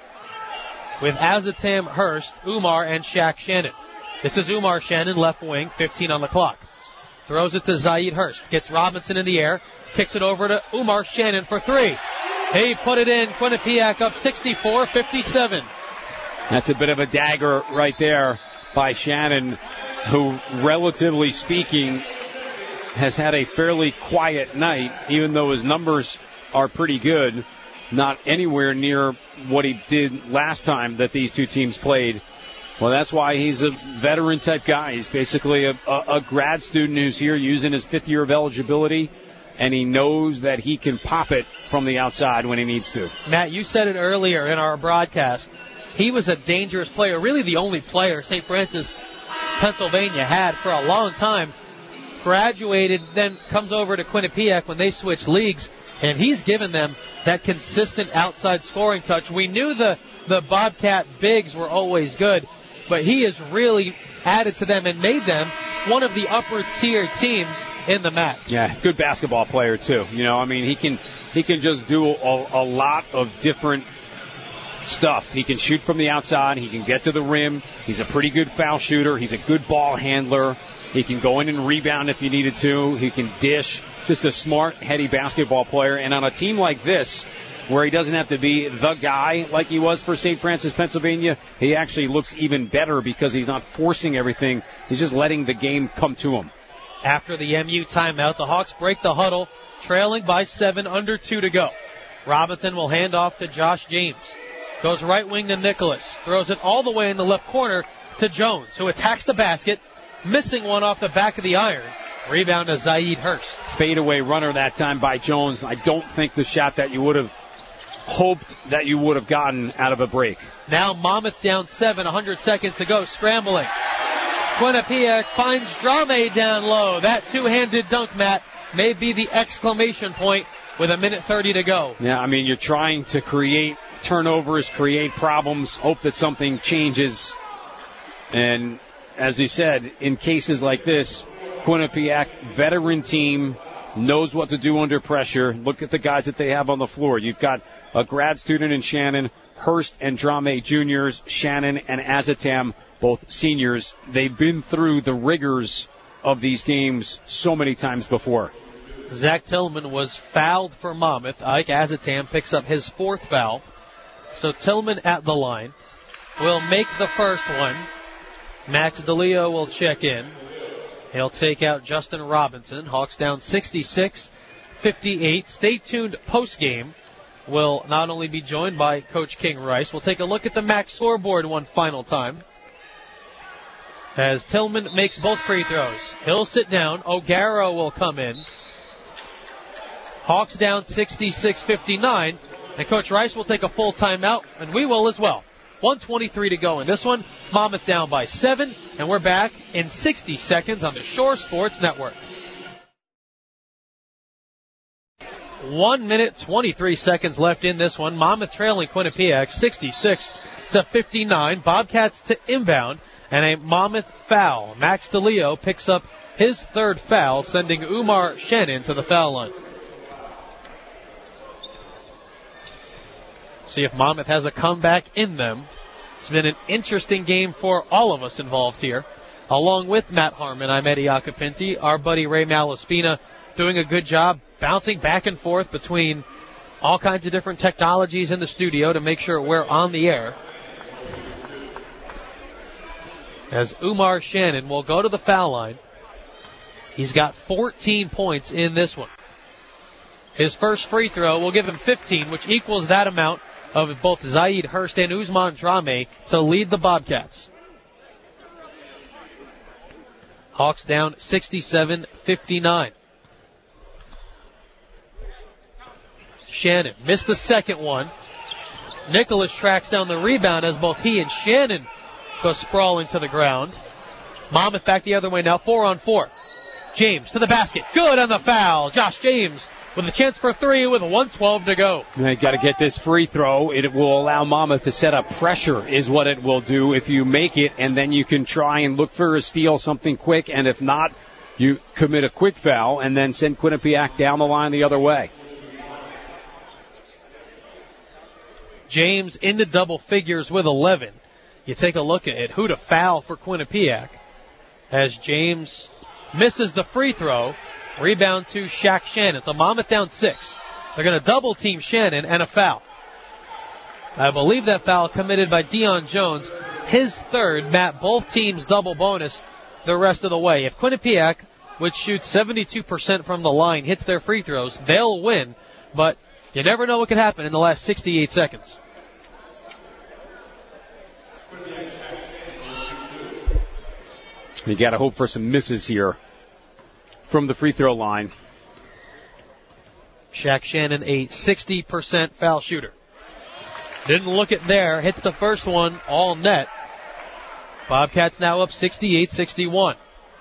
with Azatam, Hurst, Umar, and Shaq Shannon. This is Umar Shannon, left wing, fifteen on the clock. Throws it to Zaid Hurst. Gets Robinson in the air. Kicks it over to Umar Shannon for three. He put it in. Quinnipiac up sixty-four fifty-seven. That's a bit of a dagger right there by Shannon, who, relatively speaking, has had a fairly quiet night, even though his numbers are pretty good. Not anywhere near what he did last time that these two teams played. Well, that's why he's a veteran-type guy. He's basically a, a, a grad student who's here using his fifth year of eligibility, and he knows that he can pop it from the outside when he needs to. Matt, you said it earlier in our broadcast. He was a dangerous player, really the only player Saint Francis, Pennsylvania had for a long time. Graduated, then comes over to Quinnipiac when they switch leagues, and he's given them that consistent outside scoring touch. We knew the, the Bobcat bigs were always good, but he has really added to them and made them one of the upper-tier teams in the match. Yeah, good basketball player, too. You know, I mean, he can he can just do a, a lot of different stuff. He can shoot from the outside. He can get to the rim. He's a pretty good foul shooter. He's a good ball handler. He can go in and rebound if you needed to. He can dish. Just a smart, heady basketball player. And on a team like this, where he doesn't have to be the guy like he was for Saint Francis, Pennsylvania, he actually looks even better because he's not forcing everything. He's just letting the game come to him. After the M U timeout, the Hawks break the huddle, trailing by seven, under two to go. Robinson will hand off to Josh James. Goes right wing to Nicholas. Throws it all the way in the left corner to Jones, who attacks the basket, missing one off the back of the iron. Rebound to Zaid Hurst. Fadeaway runner that time by Jones. I don't think the shot that you would have hoped that you would have gotten out of a break. Now Monmouth down seven, one hundred seconds to go, scrambling. Quinnipiac finds Drame down low. That two-handed dunk, Matt, may be the exclamation point with a minute thirty to go. Yeah, I mean, you're trying to create turnovers, create problems, hope that something changes. And as you said, in cases like this, Quinnipiac, veteran team, knows what to do under pressure. Look at the guys that they have on the floor. You've got a grad student in Shannon, Hurst and Drame juniors, Shannon and Azatam, both seniors. They've been through the rigors of these games so many times before. Zach Tillman was fouled for Monmouth. Ike Azatam picks up his fourth foul. So Tillman at the line will make the first one. Max DeLeo will check in. He'll take out Justin Robinson. Hawks down sixty-six fifty-eight. Stay tuned post-game. We'll not only be joined by Coach King Rice, we'll take a look at the Max scoreboard one final time. As Tillman makes both free throws. He'll sit down. O'Gara will come in. Hawks down sixty-six fifty-nine. And Coach Rice will take a full timeout, and we will as well. one twenty-three to go in this one. Monmouth down by seven, and we're back in sixty seconds on the Shore Sports Network. One minute, twenty-three seconds left in this one. Monmouth trailing Quinnipiac sixty-six to fifty-nine. Bobcats to inbound, and a Monmouth foul. Max DeLeo picks up his third foul, sending Umar Shannon to the foul line. See if Monmouth has a comeback in them. It's been an interesting game for all of us involved here. Along with Matt Harmon, I'm Eddie Acapinti. Our buddy Ray Malaspina doing a good job bouncing back and forth between all kinds of different technologies in the studio to make sure we're on the air. As Umar Shannon will go to the foul line. He's got fourteen points in this one. His first free throw will give him fifteen, which equals that amount of both Zaid Hurst and Usman Drame to lead the Bobcats. Hawks down sixty-seven fifty-nine. Shannon missed the second one. Nicholas tracks down the rebound as both he and Shannon go sprawling to the ground. Monmouth back the other way now, four on four. James to the basket. Good on the foul. Josh James with a chance for three with one twelve to go. They got to get this free throw. It will allow Monmouth to set up pressure is what it will do if you make it, and then you can try and look for a steal, something quick, and if not, you commit a quick foul and then send Quinnipiac down the line the other way. James into double figures with eleven. You take a look at it. Who to foul for Quinnipiac as James misses the free throw. Rebound to Shaq Shannon. So Monmouth down six. They're going to double team Shannon and a foul. I believe that foul committed by Deion Jones. His third. Matt, both teams double bonus the rest of the way. If Quinnipiac, which shoots seventy-two percent from the line, hits their free throws, they'll win. But you never know what could happen in the last sixty-eight seconds. You got to hope for some misses here from the free throw line. Shaq Shannon, a sixty percent foul shooter. Didn't look it there. Hits the first one, all net. Bobcats now up sixty-eight sixty-one.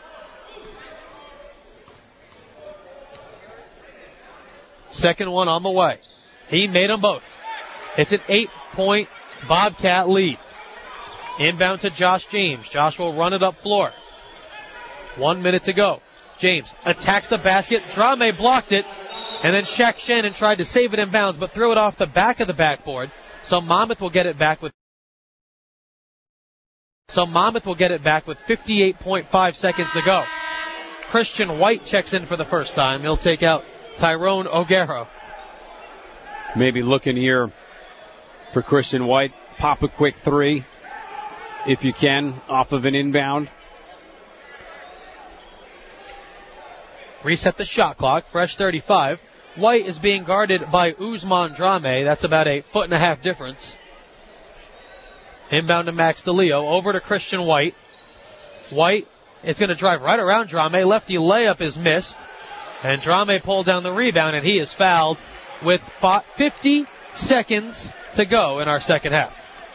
Second one on the way. He made them both. It's an eight-point Bobcat lead. Inbound to Josh James. Josh will run it up floor. One minute to go. James attacks the basket. Drame blocked it. And then Shaq Shannon tried to save it in bounds, but threw it off the back of the backboard. So Monmouth will get it back with So Monmouth will get it back with fifty-eight point five seconds to go. Christian White checks in for the first time. He'll take out Tyrone O'Gara. Maybe looking here for Christian White. Pop a quick three, if you can, off of an inbound. Reset the shot clock. Fresh thirty-five. White is being guarded by Usman Drame. That's about a foot and a half difference. Inbound to Max DeLeo. Over to Christian White. White is going to drive right around Drame. Lefty layup is missed. And Drame pulled down the rebound, and he is fouled with fifty seconds to go in our second half.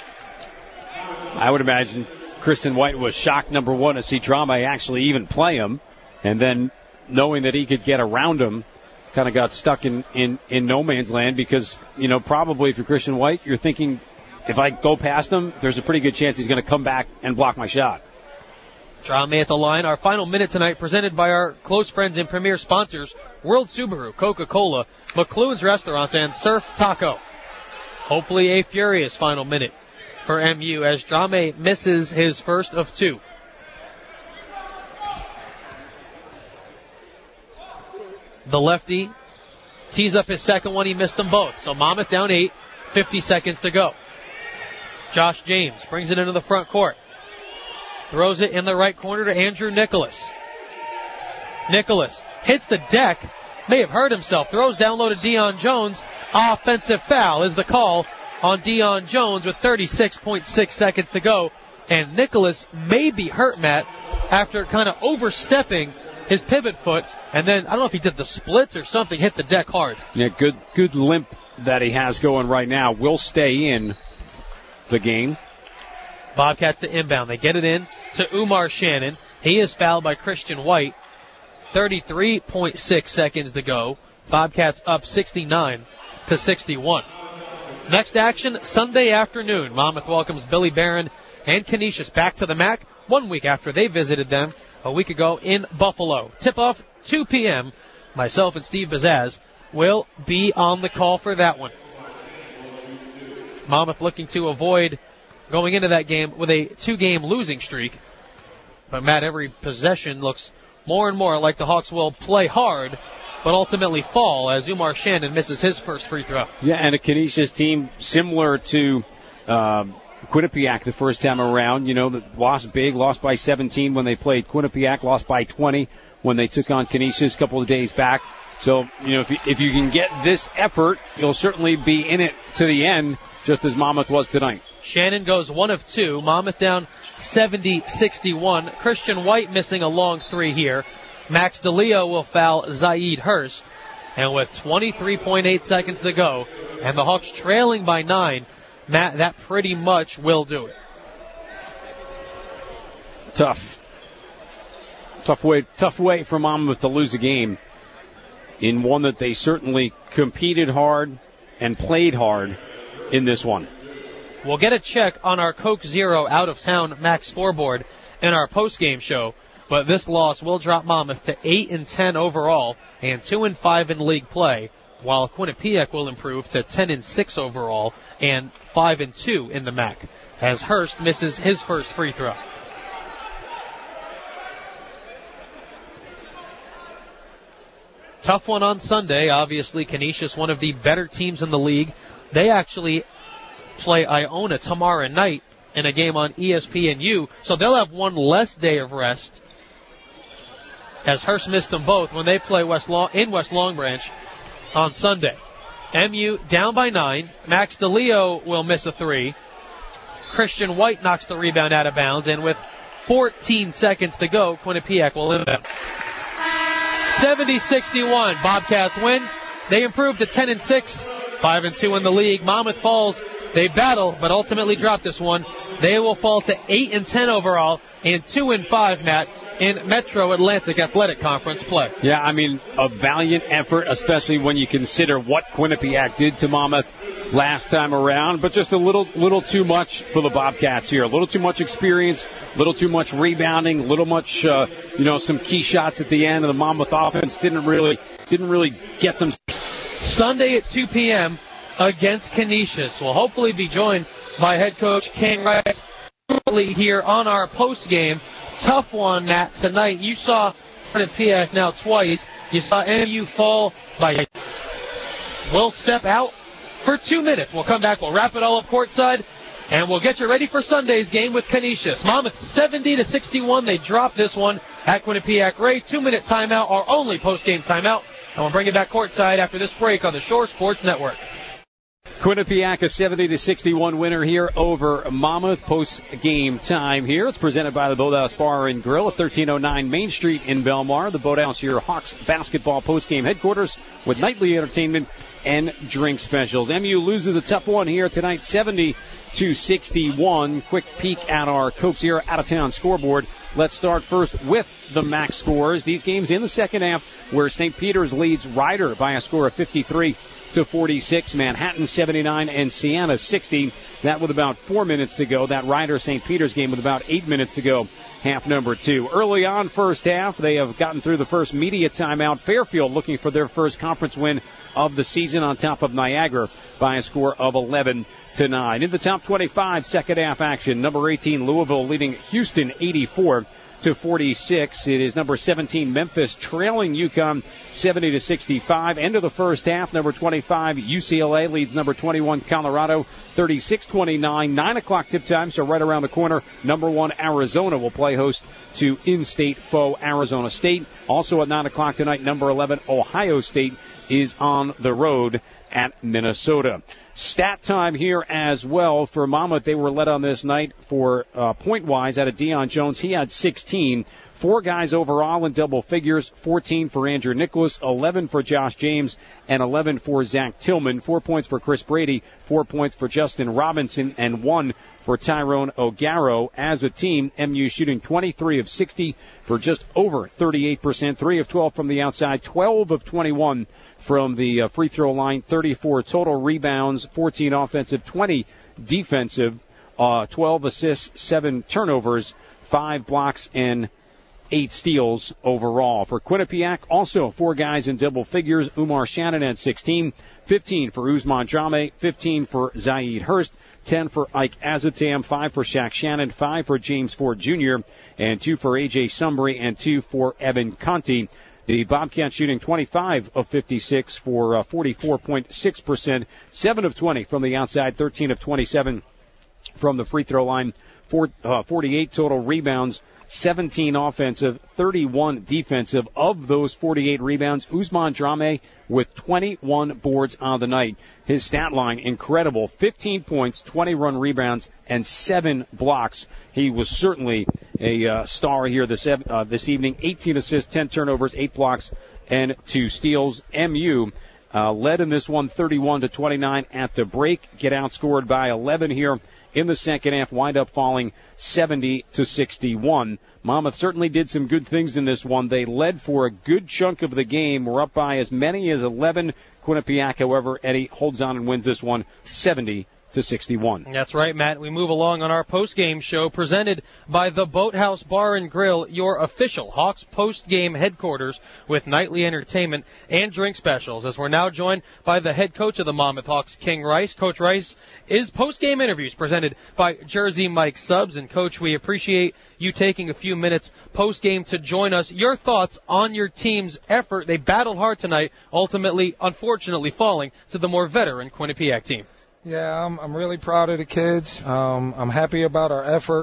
I would imagine Christian White was shocked, number one, to see Drame actually even play him. And then knowing that he could get around him, kind of got stuck in, in, in no man's land because, you know, probably if you're Christian White, you're thinking, if I go past him, there's a pretty good chance he's going to come back and block my shot. John May at the line. Our final minute tonight presented by our close friends and premier sponsors, World Subaru, Coca-Cola, McLuhan's Restaurants, and Surf Taco. Hopefully a furious final minute for M U as Jame misses his first of two. The lefty tees up his second one. He missed them both. So Monmouth down eight, fifty seconds to go. Josh James brings it into the front court. Throws it in the right corner to Andrew Nicholas. Nicholas hits the deck. May have hurt himself. Throws down low to Deion Jones. Offensive foul is the call on Deion Jones with thirty-six point six seconds to go. And Nicholas may be hurt, Matt, after kind of overstepping his pivot foot. And then, I don't know if he did the splits or something, hit the deck hard. Yeah, good, good limp that he has going right now. Will stay in the game. Bobcats to inbound. They get it in to Umar Shannon. He is fouled by Christian White. thirty-three point six seconds to go. Bobcats up sixty-nine to sixty-one. Next action, Sunday afternoon. Monmouth welcomes Billy Barron and Canisius back to the M A C one week after they visited them a week ago in Buffalo. Tip-off, two p.m. Myself and Steve Bazaz will be on the call for that one. Monmouth looking to avoid going into that game with a two-game losing streak. But, Matt, every possession looks more and more like the Hawks will play hard, but ultimately fall as Umar Shannon misses his first free throw. Yeah, and a Canisius team similar to um, Quinnipiac the first time around. You know, lost big, lost by seventeen when they played Quinnipiac, lost by twenty when they took on Canisius a couple of days back. So, you know, if you, if you can get this effort, you'll certainly be in it to the end, just as Monmouth was tonight. Shannon goes one of two. Monmouth down seventy sixty-one. Christian White missing a long three here. Max DeLeo will foul Zaid Hurst. And with twenty-three point eight seconds to go, and the Hawks trailing by nine, Matt, that pretty much will do it. Tough. Tough way, tough way for Monmouth to lose a game in one that they certainly competed hard and played hard in this one. We'll get a check on our Coke Zero out-of-town Max scoreboard in our post-game show, but this loss will drop Monmouth to eight and ten overall and two and five in league play, while Quinnipiac will improve to ten and six overall and five and two in the M A C, as Hurst misses his first free throw. Tough one on Sunday. Obviously, Canisius, one of the better teams in the league. They actually play Iona tomorrow night in a game on E S P N U, so they'll have one less day of rest, as Hurst missed them both when they play West Long, in West Long Branch on Sunday. M U down by nine. Max DeLeo will miss a three. Christian White knocks the rebound out of bounds, and with fourteen seconds to go, Quinnipiac will inbound. seventy sixty-one, Bobcats win. They improve to ten and six, five and two in the league. Monmouth falls. They battle, but ultimately drop this one. They will fall to eight and ten overall and two and five, Matt, in Metro Atlantic Athletic Conference play. Yeah, I mean, a valiant effort, especially when you consider what Quinnipiac did to Monmouth last time around, but just a little little too much for the Bobcats here. A little too much experience, a little too much rebounding, a little much, uh, you know, some key shots at the end, and the Monmouth offense didn't really didn't really get them. Sunday at two p.m. against Canisius. We'll hopefully be joined by head coach Ken Rice here on our post game. Tough one, Matt, tonight. You saw Quinnipiac now twice. You saw M U fall by. We'll step out for two minutes. We'll come back. We'll wrap it all up courtside, and we'll get you ready for Sunday's game with Canisius. Monmouth seventy to sixty-one. They drop this one at Quinnipiac. Ray, two-minute timeout, our only post-game timeout, and we'll bring it back courtside after this break on the Shore Sports Network. Quinnipiac, a seventy to sixty-one winner here over Monmouth. Post-game time here. It's presented by the Boathouse Bar and Grill at thirteen oh nine Main Street in Belmar. The Boathouse, your Hawks basketball post-game headquarters with nightly entertainment and drink specials. M U loses a tough one here tonight, seventy to sixty-one. Quick peek at our Coke Zero out-of-town scoreboard. Let's start first with the M A C scores. These games in the second half where Saint Peter's leads Ryder by a score of fifty-three to forty-six. Manhattan seventy-nine and Siena sixty. That with about four minutes to go. That Ryder-Saint Peter's game with about eight minutes to go. Half number two. Early on first half, they have gotten through the first media timeout. Fairfield looking for their first conference win of the season on top of Niagara by a score of eleven to nine. In the top twenty-five, second half action, number eighteen Louisville leading Houston eighty-four to forty-six. It is number seventeen Memphis trailing UConn seventy to sixty-five. End of the first half, number twenty-five U C L A leads number twenty-one Colorado thirty-six twenty-nine. nine o'clock tip time, so right around the corner, number one Arizona will play host to in-state foe Arizona State. Also at nine o'clock tonight, number eleven Ohio State is on the road at Minnesota. Stat time here as well for Monmouth. They were led on this night for uh, point-wise out of Deion Jones. He had sixteen. Four guys overall in double figures, fourteen for Andrew Nicholas, eleven for Josh James, and eleven for Zach Tillman. Four points for Chris Brady, four points for Justin Robinson, and one for Tyrone O'Garo. As a team, M U shooting twenty-three of sixty for just over thirty-eight percent, three of twelve from the outside, twelve of twenty-one from the uh, free throw line, thirty-four total rebounds, fourteen offensive, twenty defensive, uh, twelve assists, seven turnovers, five blocks, and eight steals overall. For Quinnipiac, also four guys in double figures. Umar Shannon at sixteen, fifteen for Usman Jame, fifteen for Zaid Hurst, ten for Ike Azotam, five for Shaq Shannon, five for James Ford Junior, and two for A J Sumbry, and two for Evan Conti. The Bobcats shooting twenty-five of fifty-six for uh, forty-four point six percent, seven of twenty from the outside, thirteen of twenty-seven from the free throw line, four, uh, forty-eight total rebounds, seventeen offensive, thirty-one defensive. Of those forty-eight rebounds, Usman Jame with twenty-one boards on the night. His stat line, incredible, fifteen points, twenty run rebounds, and seven blocks. He was certainly a uh, star here this, uh, this evening. eighteen assists, ten turnovers, eight blocks, and two steals. M U uh, led in this one thirty-one to twenty-nine at the break. Get outscored by eleven here in the second half, wind up falling seventy to sixty-one. Monmouth certainly did some good things in this one. They led for a good chunk of the game. We're up by as many as eleven. Quinnipiac, however, Eddie holds on and wins this one seventy to sixty-one. That's right, Matt. We move along on our post-game show presented by the Boathouse Bar and Grill, your official Hawks post-game headquarters with nightly entertainment and drink specials. As we're now joined by the head coach of the Monmouth Hawks, King Rice. Coach Rice is post-game interviews presented by Jersey Mike Subs. And, Coach, we appreciate you taking a few minutes post-game to join us. Your thoughts on your team's effort. They battled hard tonight, ultimately, unfortunately, falling to the more veteran Quinnipiac team. Yeah, I'm, I'm really proud of the kids. Um, I'm happy about our effort.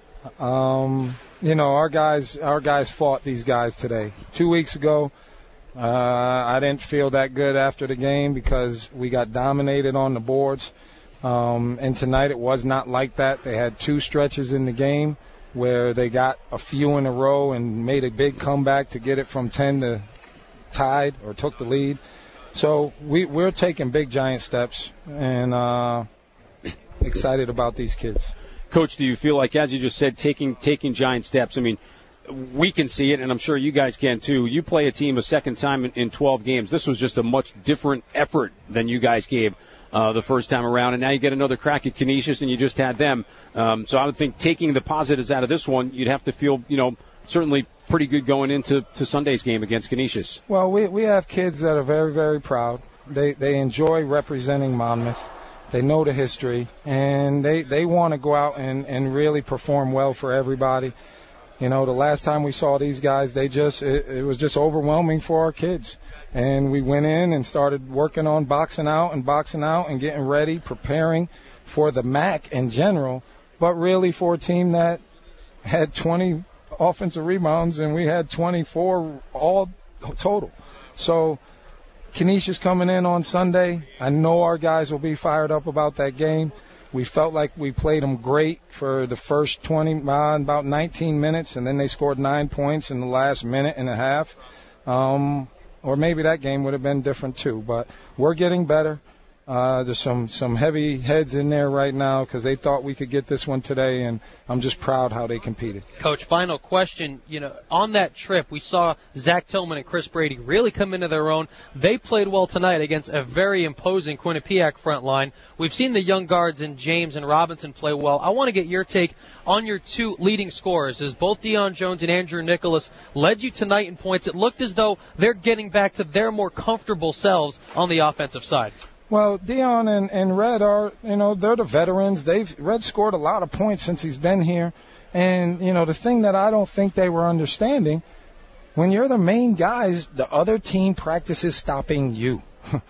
Um, you know, our guys, our guys fought these guys today. Two weeks ago, uh, I didn't feel that good after the game because we got dominated on the boards. Um, and tonight it was not like that. They had two stretches in the game where they got a few in a row and made a big comeback to get it from ten to tied or took the lead. So we, we're taking big, giant steps, and uh, excited about these kids. Coach, do you feel like, as you just said, taking taking giant steps? I mean, we can see it, and I'm sure you guys can too. You play a team a second time in, in twelve games. This was just a much different effort than you guys gave uh, the first time around, and now you get another crack at Canisius, and you just had them. Um, so I would think taking the positives out of this one, you'd have to feel, you know, certainly pretty good going into to Sunday's game against Canisius. Well, we we have kids that are very, very proud. They they enjoy representing Monmouth. They know the history, and they, they want to go out and, and really perform well for everybody. You know, the last time we saw these guys, they just it, it was just overwhelming for our kids. And we went in and started working on boxing out and boxing out and getting ready, preparing for the M A C in general, but really for a team that had twenty offensive rebounds, and we had twenty-four all total. So Canisius coming in on Sunday, I know our guys will be fired up about that game. We felt like we played them great for the first twenty, uh, about nineteen minutes, and then they scored nine points in the last minute and a half. Um, or maybe that game would have been different too. But we're getting better. Uh, there's some, some heavy heads in there right now because they thought we could get this one today, and I'm just proud how they competed. Coach, final question. You know, on that trip, we saw Zach Tillman and Chris Brady really come into their own. They played well tonight against a very imposing Quinnipiac front line. We've seen the young guards in James and Robinson play well. I want to get your take on your two leading scorers, as both Deion Jones and Andrew Nicholas led you tonight in points. It looked as though they're getting back to their more comfortable selves on the offensive side. Well, Deion and, and Red are, you know, they're the veterans. They've Red scored a lot of points since he's been here. And, you know, the thing that I don't think they were understanding, when you're the main guys, the other team practices stopping you.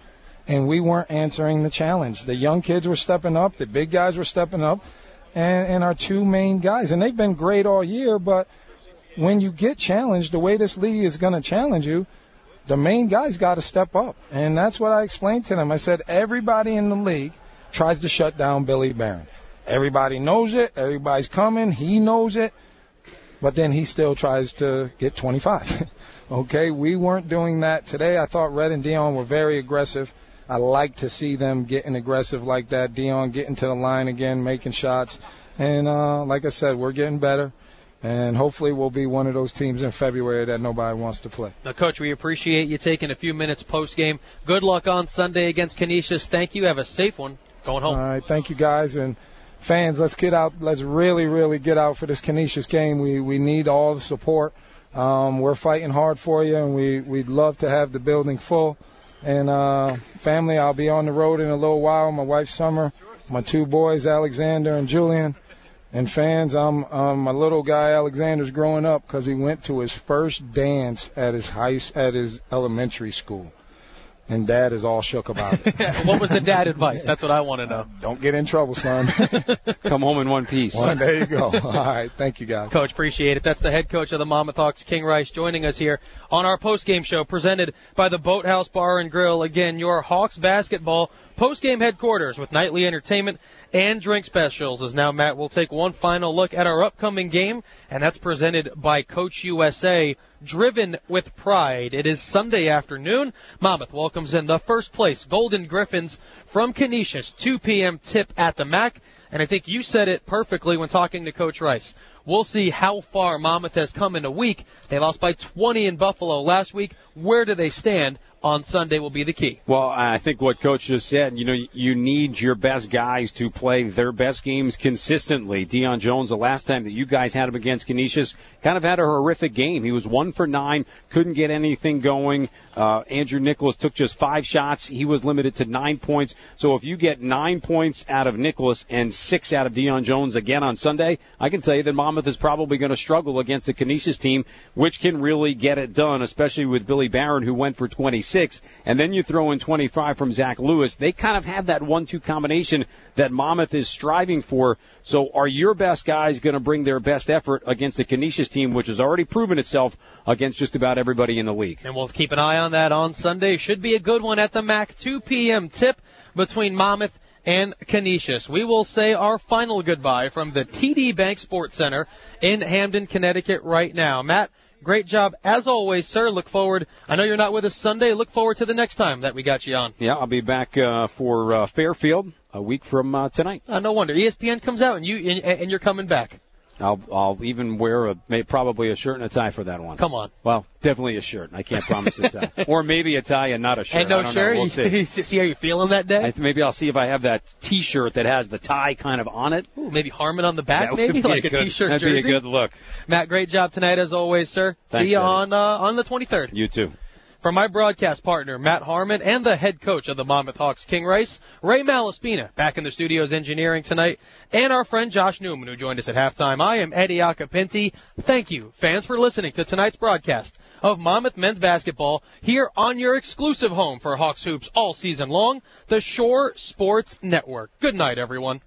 And we weren't answering the challenge. The young kids were stepping up. The big guys were stepping up. And, and our two main guys. And they've been great all year, but when you get challenged, the way this league is going to challenge you, the main guys got to step up. And that's what I explained to them. I said, everybody in the league tries to shut down Billy Barron. Everybody knows it. Everybody's coming. He knows it. But then he still tries to get twenty-five. Okay, we weren't doing that today. I thought Red and Deion were very aggressive. I like to see them getting aggressive like that. Deion getting to the line again, making shots. And uh, like I said, we're getting better. And hopefully we'll be one of those teams in February that nobody wants to play. Now, Coach, we appreciate you taking a few minutes post-game. Good luck on Sunday against Canisius. Thank you. Have a safe one going home. All right. Thank you, guys. And fans, let's get out. Let's really, really get out for this Canisius game. We we need all the support. Um, we're fighting hard for you, and we, we'd love to have the building full. And uh, family, I'll be on the road in a little while. My wife, Summer, my two boys, Alexander and Julian. And fans, I'm, um, my little guy Alexander's growing up because he went to his first dance at his high, at his elementary school. And Dad is all shook about it. What was the dad advice? That's what I want to know. Don't get in trouble, son. Come home in one piece. Well, there you go. All right. Thank you, guys. Coach, appreciate it. That's the head coach of the Monmouth Hawks, King Rice, joining us here on our post-game show presented by the Boathouse Bar and Grill. Again, your Hawks basketball post-game headquarters with nightly entertainment and drink specials. As now, Matt, we'll take one final look at our upcoming game, and that's presented by Coach U S A, driven with pride. It is Sunday afternoon. Monmouth welcomes in the first place Golden Griffins from Canisius, two p.m. tip at the M A C. And I think you said it perfectly when talking to Coach Rice. We'll see how far Monmouth has come in a week. They lost by twenty in Buffalo last week. Where do they stand on Sunday will be the key. Well, I think what Coach just said, you know, you need your best guys to play their best games consistently. Deion Jones, the last time that you guys had him against Canisius, kind of had a horrific game. He was one for nine, couldn't get anything going. Uh, Andrew Nicholas took just five shots. He was limited to nine points. So if you get nine points out of Nicholas and six out of Deion Jones again on Sunday, I can tell you that Monmouth is probably going to struggle against the Canisius team, which can really get it done, especially with Billy Barron, who went for twenty-six, and then you throw in twenty-five from Zach Lewis. They kind of have that one two combination that Monmouth is striving for. So are your best guys going to bring their best effort against the Canisius team, which has already proven itself against just about everybody in the league? And we'll keep an eye on that on Sunday. Should be a good one at the M A C, two p.m. tip between Monmouth and Canisius. We will say our final goodbye from the T D Bank Sports Center in Hamden, Connecticut right now. Matt, great job as always, sir. Look forward. I know you're not with us Sunday. Look forward to the next time that we got you on. Yeah, I'll be back uh, for uh, Fairfield a week from uh, tonight. Uh, no wonder. E S P N comes out and you and, and you're coming back. I'll I'll even wear a may, probably a shirt and a tie for that one. Come on. Well, definitely a shirt. I can't promise a tie. Or maybe a tie and not a shirt. And no I don't shirt? Know. We'll see. See how you're feeling that day? I, maybe I'll see if I have that T-shirt that has the tie kind of on it. Ooh, maybe Harmon on the back, that maybe? Like a, a good, T-shirt that'd jersey? That'd be a good look. Matt, great job tonight as always, sir. Thanks, see you Eddie. on, uh, on the twenty-third. You too. For my broadcast partner, Matt Harmon, and the head coach of the Monmouth Hawks, King Rice, Ray Malaspina, back in the studios engineering tonight, and our friend Josh Newman, who joined us at halftime. I am Eddie Acapinti. Thank you, fans, for listening to tonight's broadcast of Monmouth men's basketball here on your exclusive home for Hawks hoops all season long, the Shore Sports Network. Good night, everyone.